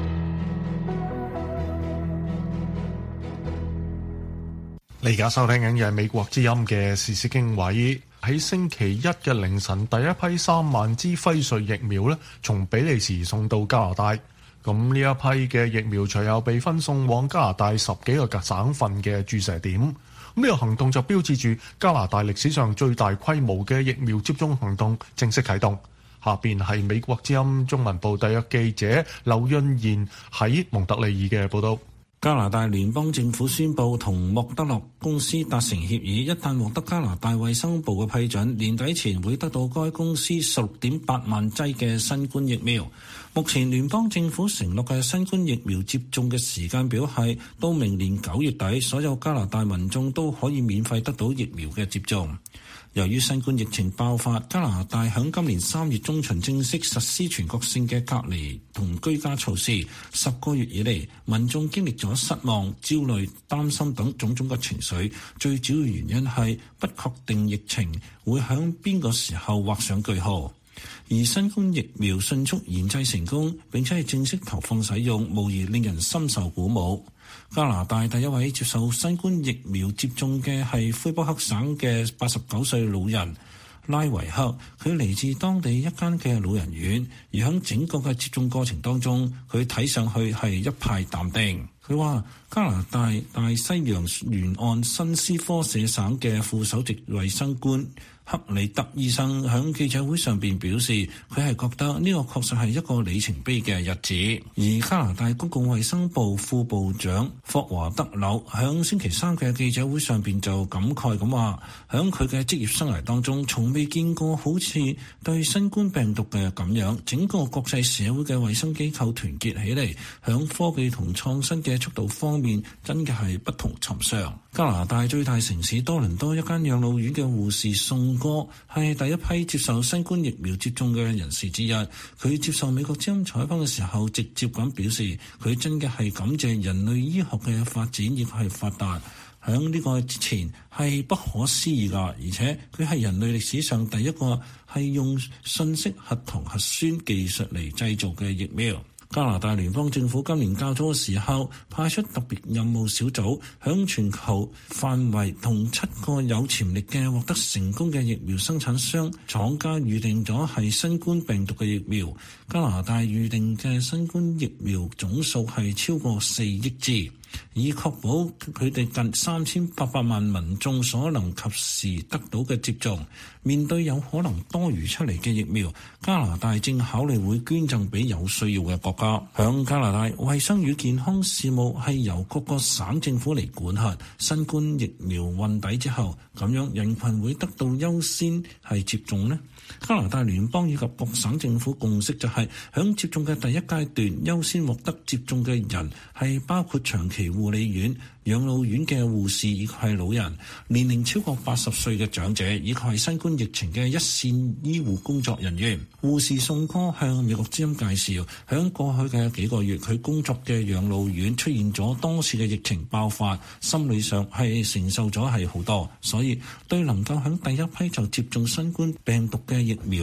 你而家收聽緊嘅係美國之音嘅時事經緯。喺星期一嘅凌晨，第一批三萬支輝瑞疫苗咧，從比利時送到加拿大。咁呢一批嘅疫苗隨後被分送往加拿大十幾個省份嘅注射點。咁呢個行動就標誌住加拿大歷史上最大規模嘅疫苗接種行動正式啟動。下邊係美國之音中文部特約記者劉潤賢喺蒙特利爾嘅報道。 加拿大聯邦政府宣布同莫德納公司達成協議，一旦獲得加拿大衛生部嘅批准，年底前會得到該公司十六點八萬劑嘅新冠疫苗。目前聯邦政府承諾嘅新冠疫苗接種嘅時間表係到明年九月底，所有加拿大民眾都可以免費得到疫苗嘅接種。由於新冠疫情爆發，加拿大響今年三月中旬正式實施全國性嘅隔離同居家措施。十個月以嚟，民眾經歷咗失望、焦慮、擔心等種種嘅情緒，最主要原因係不確定疫情會響邊個時候畫上句號。而新冠疫苗迅速研製成功並且係正式投放使用，無疑令人深受鼓舞。加拿大第一位接受新冠疫苗接種嘅係魁北克省嘅八十九歲老人拉維克，佢嚟自當地一間嘅老人院，而喺整個嘅接種過程當中，佢睇上去係一派淡定。佢話加拿大大西洋沿岸新斯科舍省嘅副首席衛生官克里德醫生喺記者會上邊表示，佢係覺得呢個確實係一個里程碑嘅日子。而加拿大公共衛生部副部長霍華德紐喺星期三嘅記者會上邊就感慨咁話，喺佢嘅職業生涯當中，從未見過好似對新冠病毒嘅咁樣，整個國際社會嘅衛生機構團結起嚟，喺科技同創新嘅速度方面，真嘅係不同尋常。加拿大最大城市多倫多一間養老院嘅護士宋哥係第一批接受新冠疫苗接種嘅人士之一。佢接受美國之音採訪嘅時候，直接咁表示，佢真嘅係感謝人類醫學嘅發展亦係發達，響呢個之前係不可思議㗎，而且佢係人類歷史上第一個係用信息核糖核酸技術嚟製造嘅疫苗。加拿大聯邦政府今年較早嘅時候派出特別任務小組，響全球範圍同七個有潛力嘅獲得成功嘅疫苗生產商廠家預定咗係新冠病毒嘅疫苗。加拿大預定嘅新冠疫苗總數係超過四億支，以確保佢哋近三千八百萬民眾所能及時得到嘅接種。面對有可能多餘出嚟嘅疫苗，加拿大正考慮會捐贈俾有需要嘅國家。響加拿大，衛生與健康事務係由各個省政府嚟管轄。新冠疫苗運抵之後，咁樣人群會得到優先係接種呢？加拿大聯邦以及各省政府共識就係響接種嘅第一階段優先獲得接種嘅人係包括長期護理院、養老院嘅護士以及係老人、年齡超過八十歲嘅長者以及係新冠疫情嘅一線醫護工作人員。護士宋哥向美國之音介紹，響過去嘅幾個月佢工作嘅養老院出現咗多次嘅疫情爆發，心理上係承受咗係好多，所以對能夠響第一批就接種新冠病毒嘅疫苗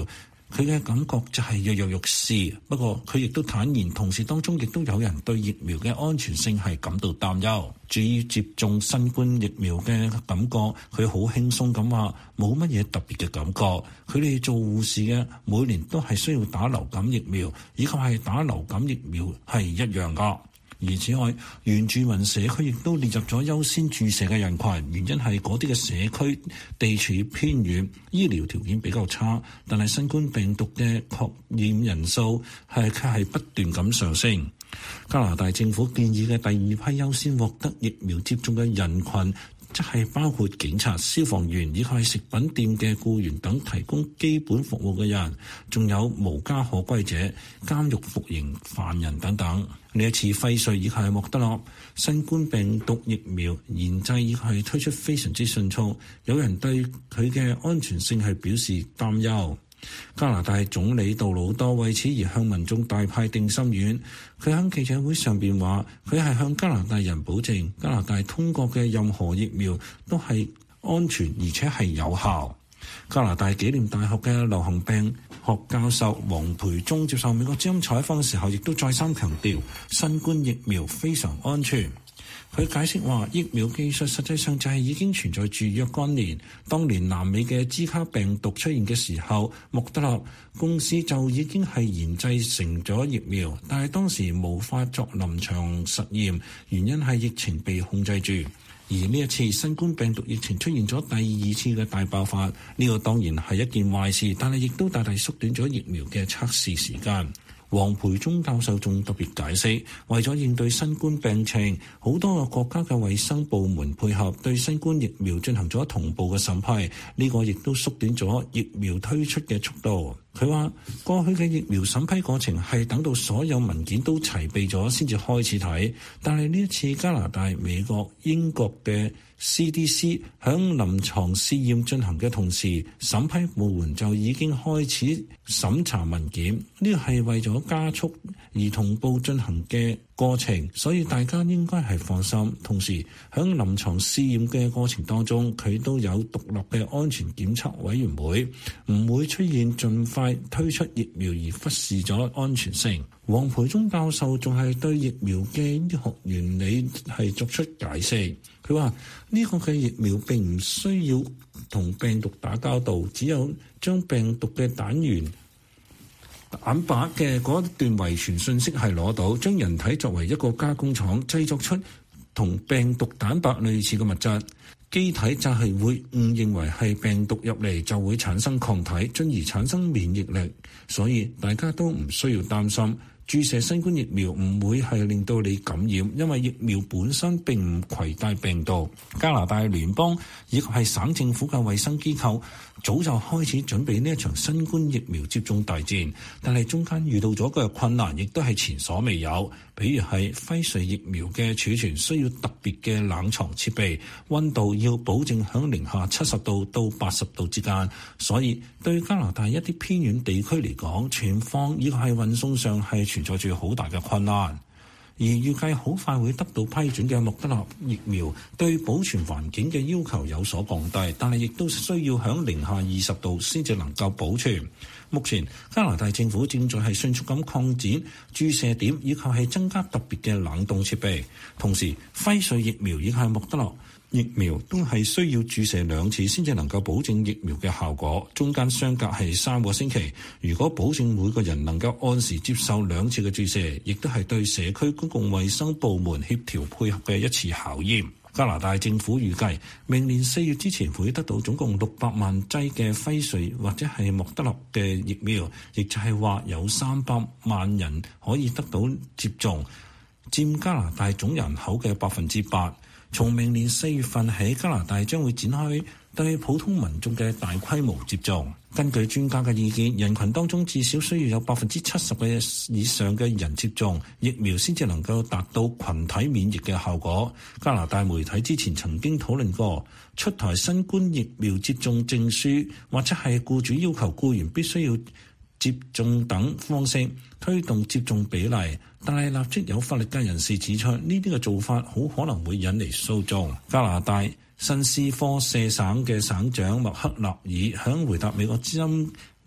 佢嘅感覺就係躍躍欲試。不過佢亦都坦言，同事當中亦都有人對疫苗嘅安全性係感到擔憂。至於接種新冠疫苗嘅感覺，佢好輕鬆咁話，冇乜嘢特別嘅感覺。佢哋做護士嘅每年都係需要打流感疫苗，以及係打流感疫苗係一樣㗎。而此外，原住民社區亦都列入咗優先注射嘅人群，原因係嗰啲嘅社區地處偏遠，醫療條件比較差，但係新冠病毒嘅確診人數係卻係不斷咁上升。加拿大政府建議嘅第二批優先獲得疫苗接種嘅人群，即係包括警察、消防員以及係食品店嘅僱員等提供基本服務嘅人，仲有無家可歸者、監獄服刑犯人等等。呢一次輝瑞以及係莫德納新冠病毒疫苗研製以及係推出非常之迅速，有人對佢嘅安全性係表示擔憂。加拿大總理杜魯多為此而向民眾大派定心丸。佢喺記者會上邊話，佢係向加拿大人保證，加拿大通過嘅任何疫苗都係安全而且係有效。加拿大紀念大學嘅流行病學教授黃培忠接受美國之音採訪嘅時候，亦都再三強調新冠疫苗非常安全。佢解釋話，疫苗技術實際上就係已經存在住若干年。當年南美嘅茲卡病毒出現嘅時候，莫德納公司就已經係研製成咗疫苗，但係當時無法作臨床實驗，原因係疫情被控制住。而呢一次新冠病毒疫情出現咗第二次嘅大爆發，呢個當然係一件壞事，但係亦都大大縮短咗疫苗嘅測試時間。黃培忠教授仲特別解釋，為咗應對新冠病情，好多個國家嘅衛生部門配合對新冠疫苗進行咗同步嘅審批，呢個亦都縮短咗疫苗推出嘅速度。佢話過去嘅疫苗審批過程係等到所有文件都齊備咗先至開始睇，但係呢一次加拿大、美國、英國嘅 C D C 響臨床試驗進行嘅同時，審批部門就已經開始審查文件。呢個係為咗加速而同步進行嘅過程，所以大家應該係放心。同時響臨床試驗嘅過程當中，佢都有獨立嘅安全檢測委員會，唔會出現盡快推出疫苗而忽視咗安全性。黃培忠教授仲係對疫苗嘅醫學原理係作出解釋。佢話呢個嘅疫苗並唔需要同病毒打交道，只有將病毒嘅單元蛋白嘅嗰一段遺傳信息係攞到，將人體作為一個加工廠，製作出同病毒蛋白類似嘅物質，機體就係會誤認為係病毒入嚟，就會產生抗體，進而產生免疫力。所以大家都唔需要擔心注射新冠疫苗唔會係令到你感染，因為疫苗本身並唔攜帶病毒。加拿大聯邦以及係省政府嘅衛生機構早就開始準備呢一場新冠疫苗接種大戰，但係中間遇到咗嘅困難亦都係前所未有。比如係輝瑞疫苗嘅儲存需要特別嘅冷藏設備，溫度要保證響零下七十度到八十度之間，所以對加拿大一啲偏遠地區嚟講，存放以及係運送上係存在住好大嘅困難。而預計好快會得到批准嘅莫德納疫苗，對保存環境嘅要求有所降低，但係亦都需要響零下二十度先至能夠保存。目前加拿大政府正在係迅速咁擴展注射點，以及係增加特別嘅冷凍設備。同時，輝瑞疫苗以及係莫德納疫苗都係需要注射兩次先至能夠保證疫苗嘅效果，中間相隔係三個星期。如果保證每個人能夠按時接受兩次嘅注射，亦都係對社區公共衛生部門協調配合嘅一次考驗。加拿大政府預計明年四月之前會得到總共六百萬劑嘅輝瑞或者係莫德納嘅疫苗，亦就係話有三百萬人可以得到接種，佔加拿大總人口嘅百分之八。從明年四月份起，加拿大將會展開對普通民眾嘅大規模接種。根據專家嘅意見，人群當中至少需要有百分之七十嘅以上嘅人接種疫苗，先至能夠達到群體免疫嘅效果。加拿大媒體之前曾經討論過出台新冠疫苗接種證書，或者係僱主要求僱員必須要接種等方式推動接種比例，但係立即有法律界人士指出，呢啲嘅做法好可能會引嚟訴訟。加拿大新斯科舍省嘅省長麥克納爾響回答美國之音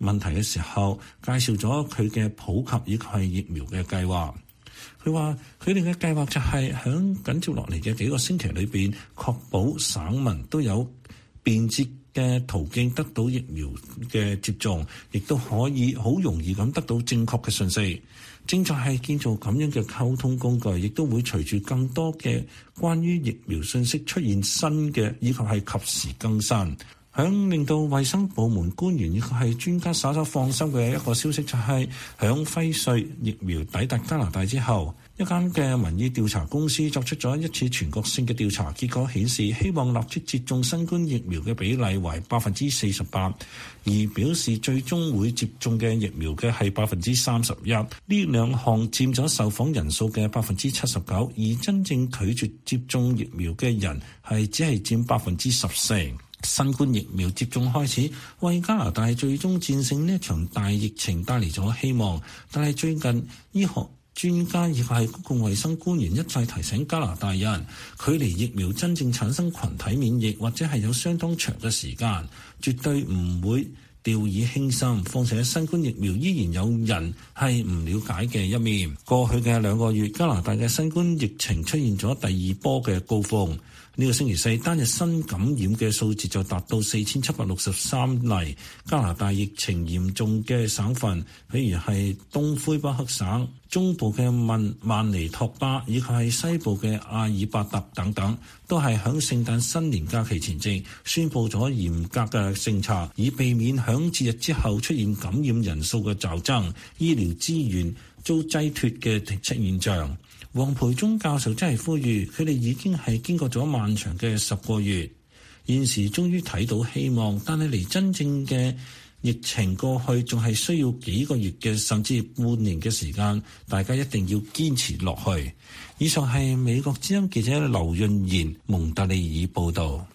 問題嘅時候，介紹咗佢嘅普及以及係疫苗嘅計劃。佢話佢哋嘅計劃就係響緊接落嚟嘅幾個星期裏邊，確保省民都有便捷嘅途徑得到疫苗嘅接種，亦都可以好容易咁得到正確嘅信息。正在係建造咁樣嘅溝通工具，亦都會隨住更多嘅關於疫苗信息出現新嘅，以及係及時更新。響令到衛生部門官員以及係專家稍稍放心嘅一個消息就係，響輝瑞疫苗抵達加拿大之後，一間嘅民意調查公司作出咗一次全國性嘅調查，結果顯示希望立即接種新冠疫苗嘅比例為百分之四十八，而表示最終會接種嘅疫苗嘅係百分之三十一。呢兩項佔咗受訪人數嘅百分之七十九，而真正拒絕接種疫苗嘅人係只係佔百分之十四。新冠疫苗接種開始，為加拿大最終戰勝呢一場大疫情帶嚟咗希望。但係最近醫學專家亦係公共衛生官員一再提醒加拿大人，距離疫苗真正產生群體免疫或者係有相當長嘅時間，絕對唔會掉以輕心。況且新冠疫苗依然有人係唔了解嘅一面。過去嘅兩個月，加拿大嘅新冠疫情出現咗第二波嘅高峰。呢個星期四單日新感染嘅數字就達到四千七百六十三例。加拿大疫情嚴重嘅省份，譬如係東魁北克省、中部嘅曼曼尼托巴以及係西部嘅阿爾伯特等等，都係響聖誕新年假期前夕宣布咗嚴格嘅政策，以避免響節日之後出現感染人數嘅驟增、醫療資源遭擠脫嘅現象。黃培忠教授真係呼籲，佢哋已經係經過咗漫長嘅十個月，現時終於睇到希望，但係離真正嘅疫情過去仲係需要幾個月嘅，甚至半年嘅時間，大家一定要堅持落去。以上係美國之音記者劉潤賢蒙特利爾報導。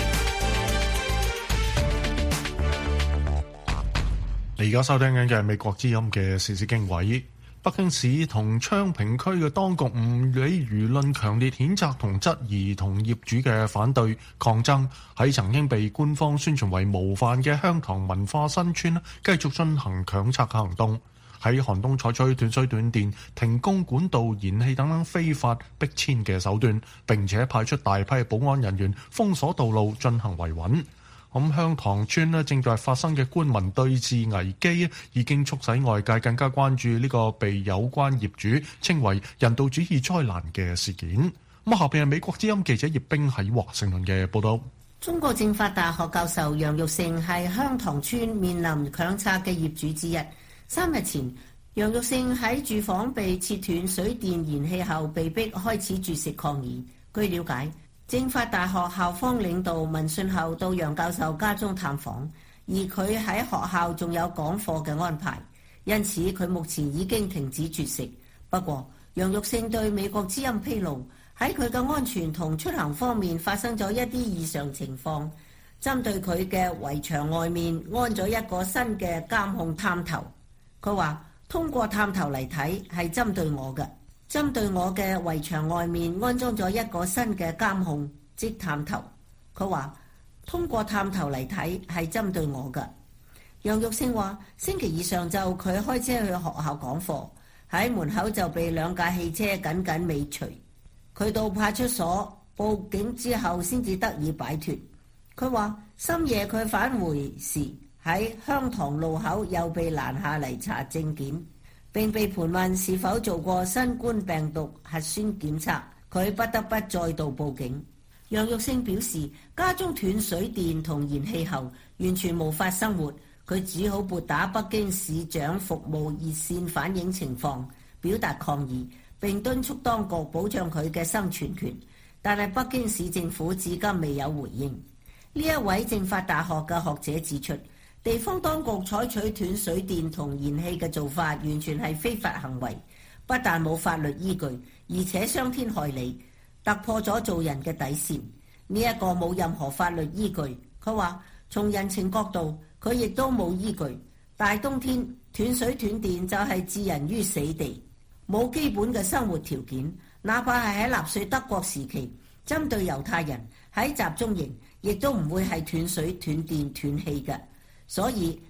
你而家收聽緊嘅係美國之音嘅時事經緯。北京市同昌平區嘅當局唔理輿論強烈譴責同質疑，同業主嘅反對抗爭，喺曾經被官方宣傳為模範嘅香塘文化新村繼續進行強拆行動，喺寒冬採取斷水斷電、停供管道、燃氣等等非法逼遷嘅手段，並且派出大批保安人員封鎖道路進行維穩。咁香塘村咧正在發生嘅官民對峙危機，已經促使外界更加關注呢個被有關業主稱為人道主義災難嘅事件。咁下邊係美國之音記者葉冰喺華盛頓嘅報道。 中國政法大學教授楊玉勝係香塘村面臨強拆嘅業主之一。三日前，楊玉勝喺住房被切斷水電燃氣後，被迫開始絕食抗議。據了解，政法大學校方領導聞訊後到楊教授家中探訪，而佢喺學校仲有講課嘅安排，因此佢目前已經停止絕食。不過，楊玉勝對美國之音披露，喺佢嘅安全同出行方面發生咗一啲異常情況，針對佢嘅圍牆外面安咗一個新嘅監控探頭。佢話通過探頭嚟睇係針對我嘅。針對我嘅圍牆外面安裝咗一個新嘅監控，即探頭。佢話通過探頭嚟睇係針對我嘅。楊玉勝話星期二上晝佢開車去學校講課，喺門口就被兩架汽車緊緊尾隨。佢到派出所報警之後先至得以擺脫。佢話深夜佢返回時喺香塘路口又被攔下嚟查證件，並被盤問是否做過新冠病毒核酸檢測，佢不得不再度報警。楊玉勝表示，家中斷水電同燃氣後，完全無法生活，佢只好撥打北京市長服務熱線反映情況，表達抗議，並敦促當局保障佢嘅生存權。但係北京市政府至今未有回應。呢一位政法大學嘅學者指出，地方當局採取斷水電同燃氣嘅做法，完全係非法行為，不但冇法律依據，而且傷天害理，突破咗做人嘅底線。呢一個冇任何法律依據。佢話從人情角度，佢亦都冇依據。大冬天斷水斷電就係置人於死地，冇基本嘅生活條件。哪怕係喺納粹德國時期，針對猶太人喺集中營，亦都唔會係斷水斷電斷氣嘅。所以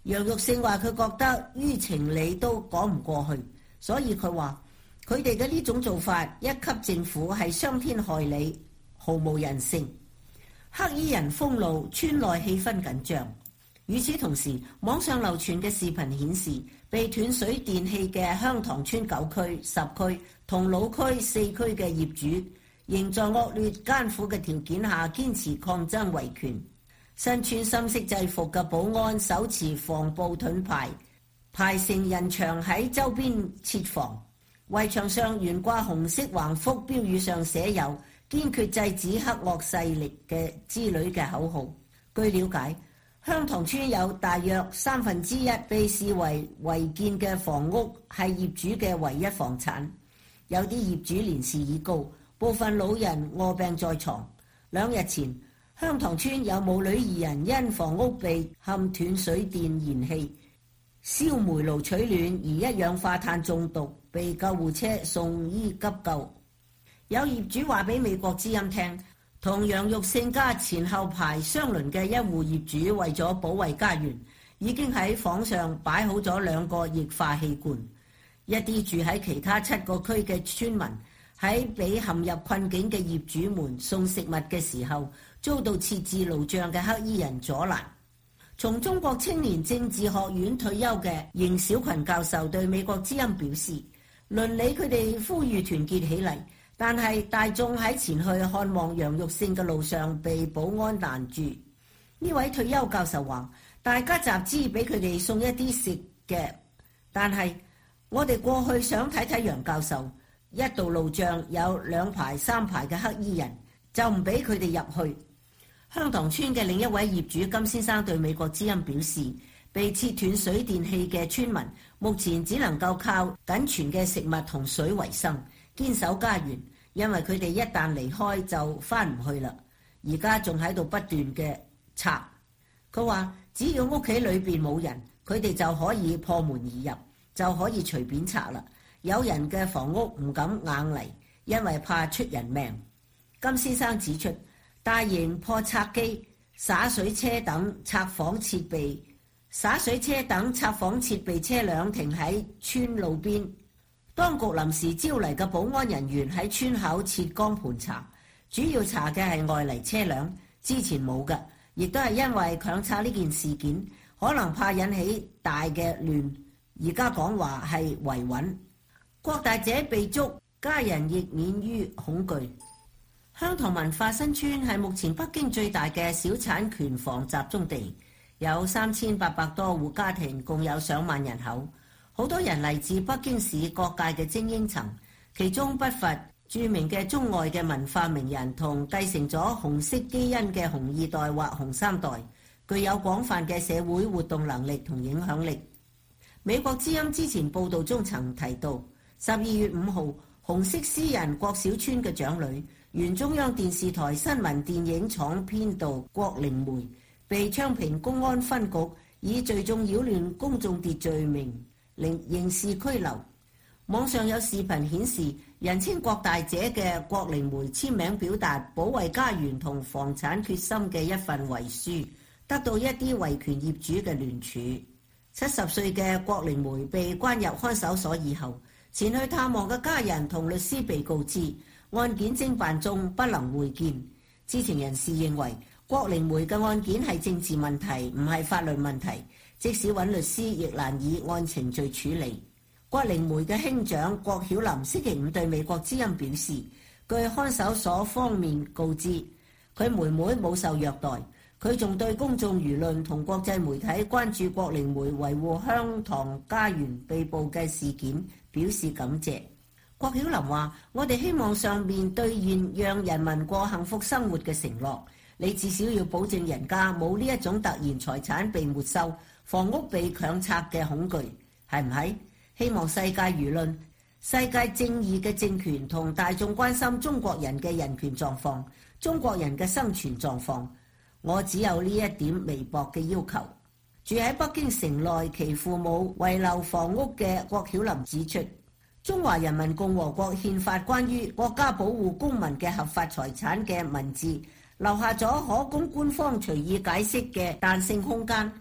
楊玉勝話佢覺得於情理都講唔過去，所以佢話佢哋嘅呢種做法，一級政府係傷天害理，毫無人性。黑衣人封路，村內氣氛緊張。與此同時，網上流傳嘅視頻顯示，被斷水電氣嘅香塘村九區、十區同老區四區嘅業主，仍在惡劣艱苦嘅條件下堅持抗爭維權。身穿深色制服嘅保安手持防暴盾牌，排成人牆喺周邊設防。圍牆上懸掛紅色橫幅，標語上寫有堅決制止黑惡勢力嘅之類嘅口號。據了解，香塘村有大約三分之一被視為違建嘅房屋係業主嘅唯一房產，有啲業主年事已高，部分老人臥病在床。兩日前，香塘村有母女二人因房屋被陷斷水電燃氣、燒煤爐取暖而一氧化碳中毒，被救護車送醫急救。有業主話俾美國之音聽，同楊玉勝家前後排相鄰嘅一戶業主為咗保衛家園，已經喺房上擺好咗兩個液化氣罐。一啲住喺其他七個區嘅村民喺俾陷入困境嘅業主們送食物嘅時候，遭到設置路障嘅黑衣人阻攔。從中國青年政治學院退休嘅邢小群教授對美國之音表示，倫理佢哋呼籲團結起嚟，但係大眾喺前去看望楊玉勝嘅路上被保安攔住。呢位退休教授話，大家集資俾佢哋送一啲食嘅，但係我哋過去想睇睇楊教授，一道路障有兩排三排嘅黑衣人，就唔俾佢哋入去。香塘村嘅另一位業主金先生對美國之音表示，被切斷水電氣嘅村民目前只能夠靠僅存嘅食物同水為生，堅守家園，因為佢哋一旦離開就翻唔去啦。而家仲喺度不斷嘅拆。佢話只要屋企裏邊冇人，佢哋就可以破門而入，就可以隨便拆啦。有人嘅房屋唔敢硬嚟，因為怕出人命。金先生指出，大型破拆機、灑水車等拆房設備、灑水車等拆房設備車輛停喺村路邊，當局臨時招嚟嘅保安人員喺村口設光盤查，主要查嘅係外嚟車輛，之前冇嘅，亦都係因為強拆呢件事件，可能怕引起大嘅亂，而家講話係維穩。擴大者被捉，家人亦免於恐懼。香塘文化新村係目前北京最大嘅小產權房集中地，有三千八百多戶家庭，共有上萬人口。好多人嚟自北京市各界嘅精英層，其中不乏著名嘅中外嘅文化名人同繼承咗紅色基因嘅紅二代或紅三代，具有廣泛嘅社會活動能力同影響力。美國之音之前報導中曾提到，十二月五號，紅色詩人郭小川嘅長女，原中央電視台新聞電影廠編導郭靈梅被昌平公安分局以聚眾擾亂公眾秩序名令刑事拘留。網上有視頻顯示，人稱郭大姐嘅郭靈梅簽名表達保衛家園同房產決心嘅一份遺書，得到一啲維權業主嘅聯署。七十歲嘅郭靈梅被關入看守所以後，前去探望嘅家人同律師被告知，案件偵辦中不能會見。知情人士認為，郭靈梅嘅案件係政治問題，唔係法律問題，即使揾律師亦難以按程序處理。郭靈梅嘅兄長郭曉林星期五對美國之音表示，據看守所方面告知，佢妹妹冇受虐待。佢仲對公眾輿論同國際媒體關注郭靈梅維護香塘家園被捕嘅事件表示感謝。郭曉林話：我哋希望上面兌現讓人民過幸福生活嘅承諾，你至少要保證人家冇呢一種突然財產被沒收、房屋被強拆嘅恐懼，係唔係？希望世界輿論、世界正義嘅政權同大眾關心中國人嘅人權狀況、中國人嘅生存狀況。我只有呢一點微薄嘅要求。住喺北京城內其父母遺留房屋嘅郭曉林指出，中華人民共和國憲法關於國家保護公民嘅合法財產嘅文字，留下咗可供官方隨意解釋嘅彈性空間。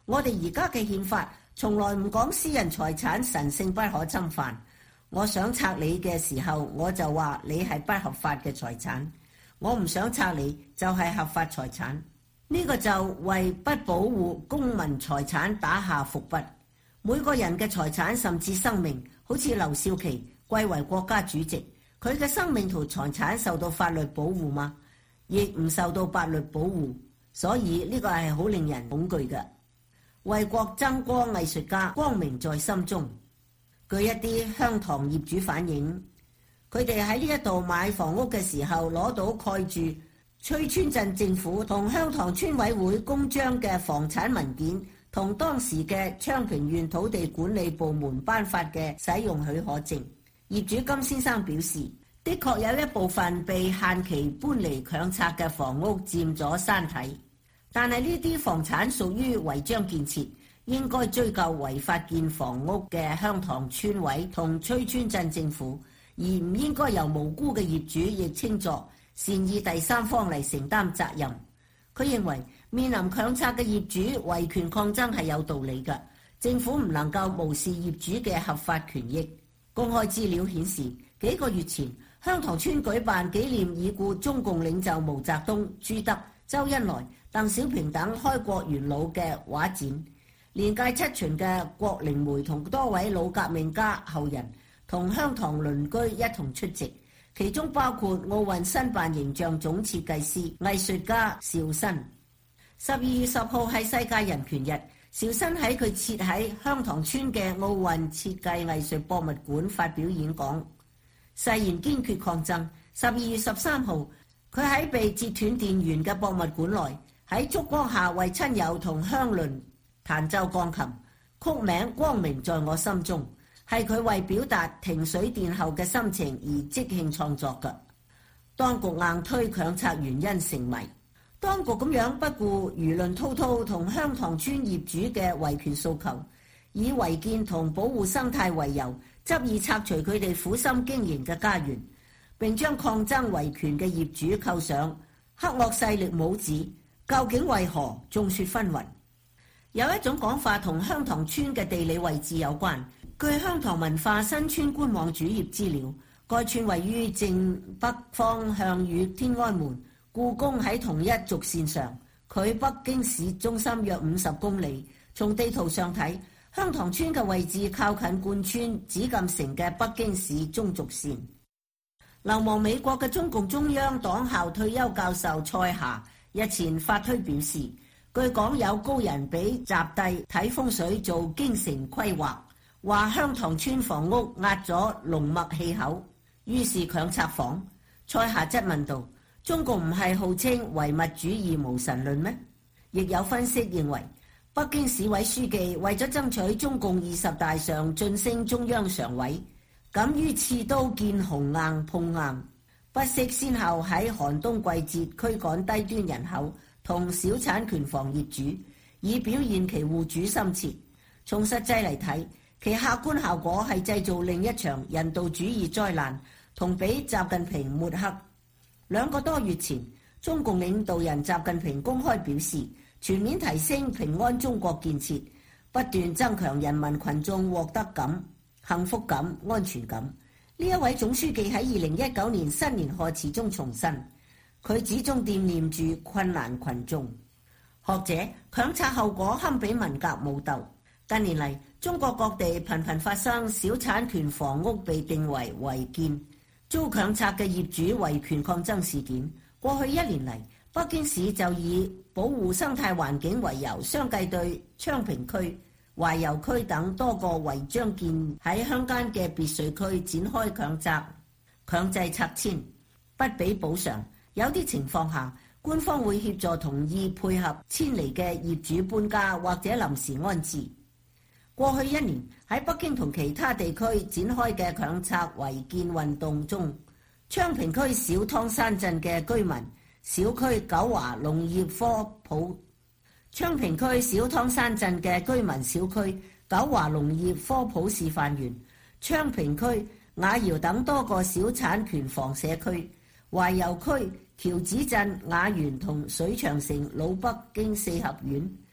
我哋而家嘅憲法從來唔講私人財產神聖不可侵犯。我想拆你嘅時候，我就話你係不合法嘅財產；我唔想拆你，就係合法財產。呢個就為不保護公民財產打下伏筆。每個人嘅財產甚至生命，好似劉少奇貴為國家主席，佢嘅生命同財產受到法律保護嗎？亦唔受到法律保護，所以呢個係好令人恐懼嘅。為國爭光藝術家光明在心中。據一啲香塘業主反映，佢哋喺呢一度買房屋嘅時候，攞到蓋住翠村鎮政府同香塘村委會公章嘅房產文件，同當時嘅昌平縣土地管理部門頒發嘅使用許可證。業主金先生表示，的確有一部分被限期搬離強拆嘅房屋佔咗山體，但係呢啲房產屬於違章建設，應該追究違法建房屋嘅香塘村委同翠村鎮政府，而唔應該由無辜嘅業主亦稱作善意第三方嚟承擔責任。佢認為面臨強拆嘅業主維權抗爭係有道理嘅，政府唔能夠無視業主嘅合法權益。公開資料顯示，幾個月前香塘村舉辦紀念已故中共領袖毛澤東、朱德、周恩來、鄧小平等開國元老嘅畫展。年屆七旬嘅郭靈梅同多位老革命家後人同香塘鄰居一同出席，其中包括奧運申辦形象總設計師藝術家邵新。十二月十號係世界人權日，邵新喺佢設喺香塘村嘅奧運設計藝術博物館發表演講，誓言堅決抗爭。十二月十三號，佢喺被截斷電源嘅博物館內，喺燭光下為親友同鄉鄰彈奏鋼琴，曲名《光明在我心中》，係佢為表達停水電後嘅心情而即興創作嘅。當局硬推強拆原因成謎，當局咁樣不顧輿論滔滔同香塘村業主嘅維權訴求，以違建同保護生態為由，執意拆除佢哋苦心經營嘅家園，並將抗爭維權嘅業主扣上黑惡勢力帽子，究竟為何眾說紛紜？有一種講法同香塘村嘅地理位置有關。據香塘文化新村官網主頁資料，該村位於正北方向與天安門、故宮喺同一軸線上，距北京市中心約五十公里。從地圖上睇，香塘村嘅位置靠近貫穿紫禁城嘅北京市中軸線。流亡美國嘅中共中央黨校退休教授蔡霞日前發推表示，據講有高人俾習帝睇風水做京城規劃，話香塘村房屋壓咗龍脈氣口，於是強拆房。蔡霞質問道：中共唔係號稱唯物主義無神論咩？亦有分析認為，北京市委書記為咗爭取中共二十大上晉升中央常委，敢於刺刀見紅硬碰硬，不惜先後喺寒冬季節驅趕低端人口同小產權房業主，以表現其戶主心切。從實際嚟睇，其客觀效果係製造另一場人道主義災難，同俾習近平抹黑。兩個多月前，中共領導人習近平公開表示，全面提升平安中國建設，不斷增強人民群眾獲得感、幸福感、安全感。呢一位總書記喺二零一九年新年賀詞中重申，佢始終惦念住困難群眾。學者，強拆後果堪比文革武鬥。近年嚟，中國各地頻頻發生小產權房屋被定為違建、遭強拆嘅業主維權抗爭事件。過去一年嚟，北京市就以保護生態環境為由，相繼對昌平區、懷柔區等多個違章建喺鄉間嘅別墅區展開強拆、強制拆遷，不俾補償。有啲情況下，官方會協助同意配合遷離嘅業主搬家或者臨時安置。過去一年喺北京同其他地區展開嘅強拆違建運動中，昌平區小湯山鎮嘅居民小區九華農業科普昌平區小湯山鎮嘅居民小區九華農業科普示範園、昌平區雅瑤等多個小產權房社區、懷柔區橋子鎮雅園同水長城老北京四合院、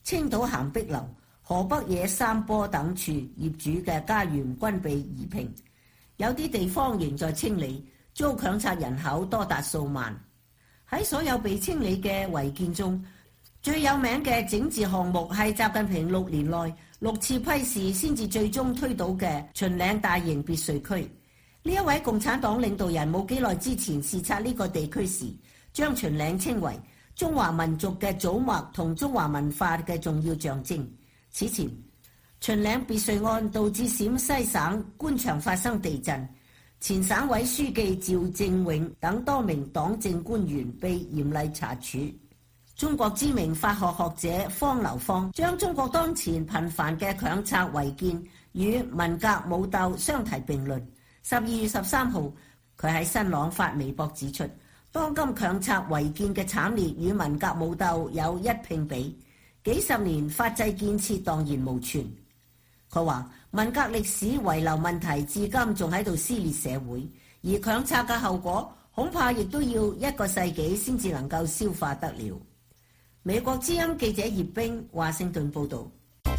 青島咸碧樓、河北野三坡等處業主嘅家園均被夷平，有啲地方仍在清理，遭強拆人口多達數萬。喺所有被清理嘅違建中，最有名嘅整治項目係習近平六年內六次批示先至最終推倒嘅秦嶺大型別墅區。呢一位共產黨領導人冇幾耐之前視察呢個地區時，將秦嶺稱為中華民族嘅祖脈同中華文化嘅重要象徵。此前，秦嶺別墅案導致陝西省官場發生地震，前省委書記趙正永等多名黨政官員被嚴厲查處。中國知名法學學者方流芳將中國當前頻繁嘅強拆違建與文革武鬥相提並論。十二月十三號，佢喺新浪發微博指出，當今強拆違建嘅慘烈與文革武鬥有一拼比，幾十年法制建設蕩然無存。佢話文革歷史遺留問題至今仲喺度撕裂社會，而強拆嘅後果恐怕亦都要一個世紀先至能夠消化得了。美國之音記者葉冰華盛頓報導。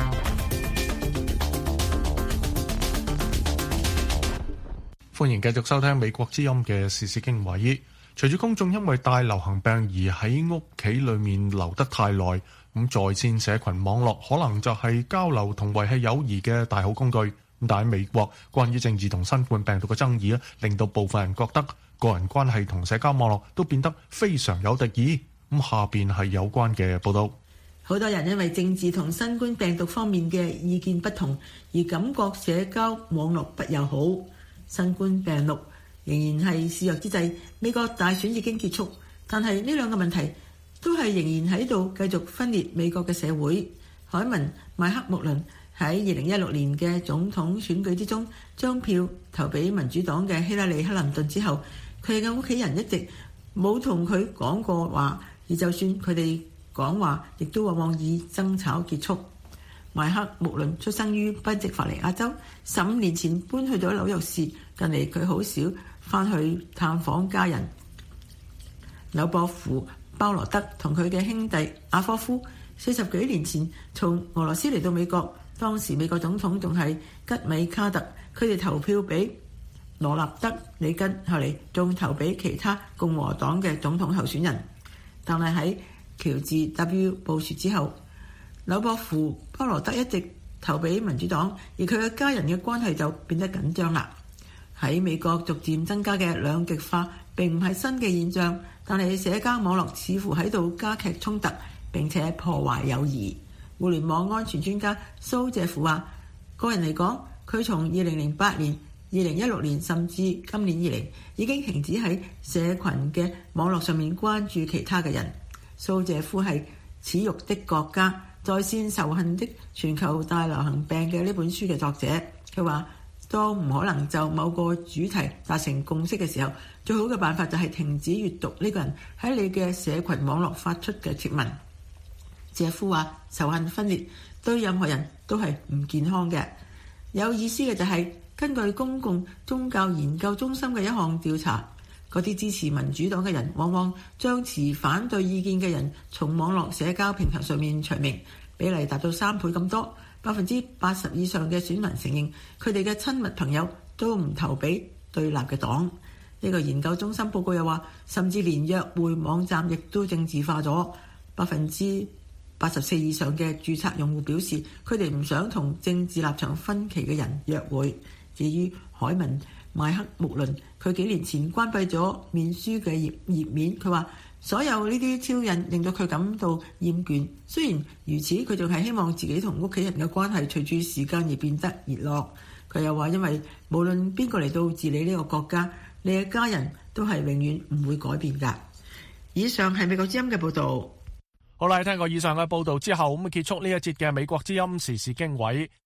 歡迎繼續收聽美國之音嘅時事經緯。隨住公眾因為帶流行病而喺屋企裏面留得太耐，咁在線社群網絡可能就係交流同維繫友誼嘅大好工具。但喺美國，關於政治同新冠病毒嘅爭議咧，令到部分人覺得個人關係同社交網絡都變得非常有敵意。咁下邊係有關嘅報道。 好多人因為政治同新冠病毒方面嘅意見不同，而感覺社交網絡不友好。新冠病毒仍然係肆虐之際，美國大選已經結束，但係呢兩個問題都係仍然喺度繼續分裂美國嘅社會。海文麥克穆倫喺二零一六年嘅總統選舉之中，將票投俾民主黨嘅希拉里克林頓之後，佢嘅屋企人一直冇同佢講過話，而就算佢哋講話，亦都往往以爭吵結束。麥克穆倫出生於賓夕法尼亞州，十五年前搬去咗紐約市。近嚟佢好少翻去探訪家人。紐伯父鮑羅德同佢嘅兄弟阿科夫四十幾年前從俄羅斯嚟到美國，當時美國總統仲係吉米卡特，佢哋投票俾羅納德里根，後嚟仲投俾其他共和黨嘅總統候選人。但係喺喬治 W 布殊之後，紐伯父鮑羅德一直投俾民主黨，而佢嘅家人嘅關係就變得緊張啦。喺美國逐漸增加嘅兩極化並唔係新嘅現象，但係社交網絡似乎喺度加劇衝突並且破壞友誼。互聯網安全專家蘇謝夫話，個人嚟講，佢從二零零八年、二零一六年甚至今年以嚟，已經停止喺社群嘅網絡上面關注其他嘅人。蘇謝夫係恥辱的國家，在線仇恨的全球大流行病嘅呢本書嘅作者。佢話，當唔可能就某個主題達成共識嘅時候，最好嘅辦法就係停止閱讀呢個人喺你嘅社群網絡發出嘅貼文。謝夫話，仇恨分裂對任何人都係唔健康嘅。有意思嘅就係、是、根據公共宗教研究中心嘅一項調查，嗰啲支持民主黨嘅人往往將持反對意見嘅人從網絡社交平台上面除名，比例達到三倍咁多。百分之八十以上嘅選民承認，佢哋嘅親密朋友都唔投俾對立嘅黨。呢個研究中心報告又話，甚至連約會網站亦都政治化咗。百分之八十四以上嘅註冊用戶表示，佢哋唔想同政治立場分歧嘅人約會。至於海文麥克穆倫，佢幾年前關閉咗面書嘅頁頁面，佢話，所有呢啲挑釁令到佢感到厭倦。雖然如此，佢仲係希望自己同屋企人嘅關係隨住時間而變得熱絡。佢又話，因為無論邊個嚟到治理呢個國家，你嘅家人都係永遠唔會改變㗎。以上係美國之音嘅報導。 好啦，聽過以上嘅報導之後，咁結束呢一節嘅美國之音時事經緯。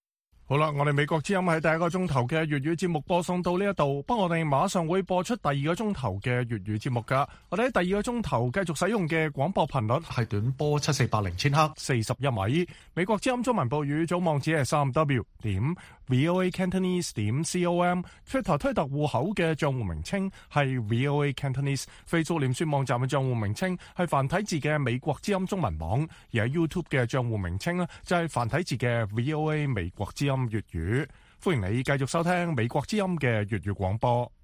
好啦，我哋美國之音喺第一個鐘頭嘅粵語節目播送到呢一度，不過我哋馬上會播出第二個鐘頭嘅粵語節目噶。我哋喺第二個鐘頭繼續使用嘅廣播頻率係短波七四八零千赫， 四十一米。美國之音中文報語總網址係三 W 點 VOA Cantonese 點 com。Twitter 推特戶口嘅賬戶名稱係 VOA Cantonese。Facebook 臉書網站嘅賬戶名稱係繁體字嘅美國之音中文網，而喺 YouTube 嘅賬戶名稱呢就係繁體字嘅 VOA 美國之音粵語。歡迎你繼續收聽美國之音嘅粵語廣播。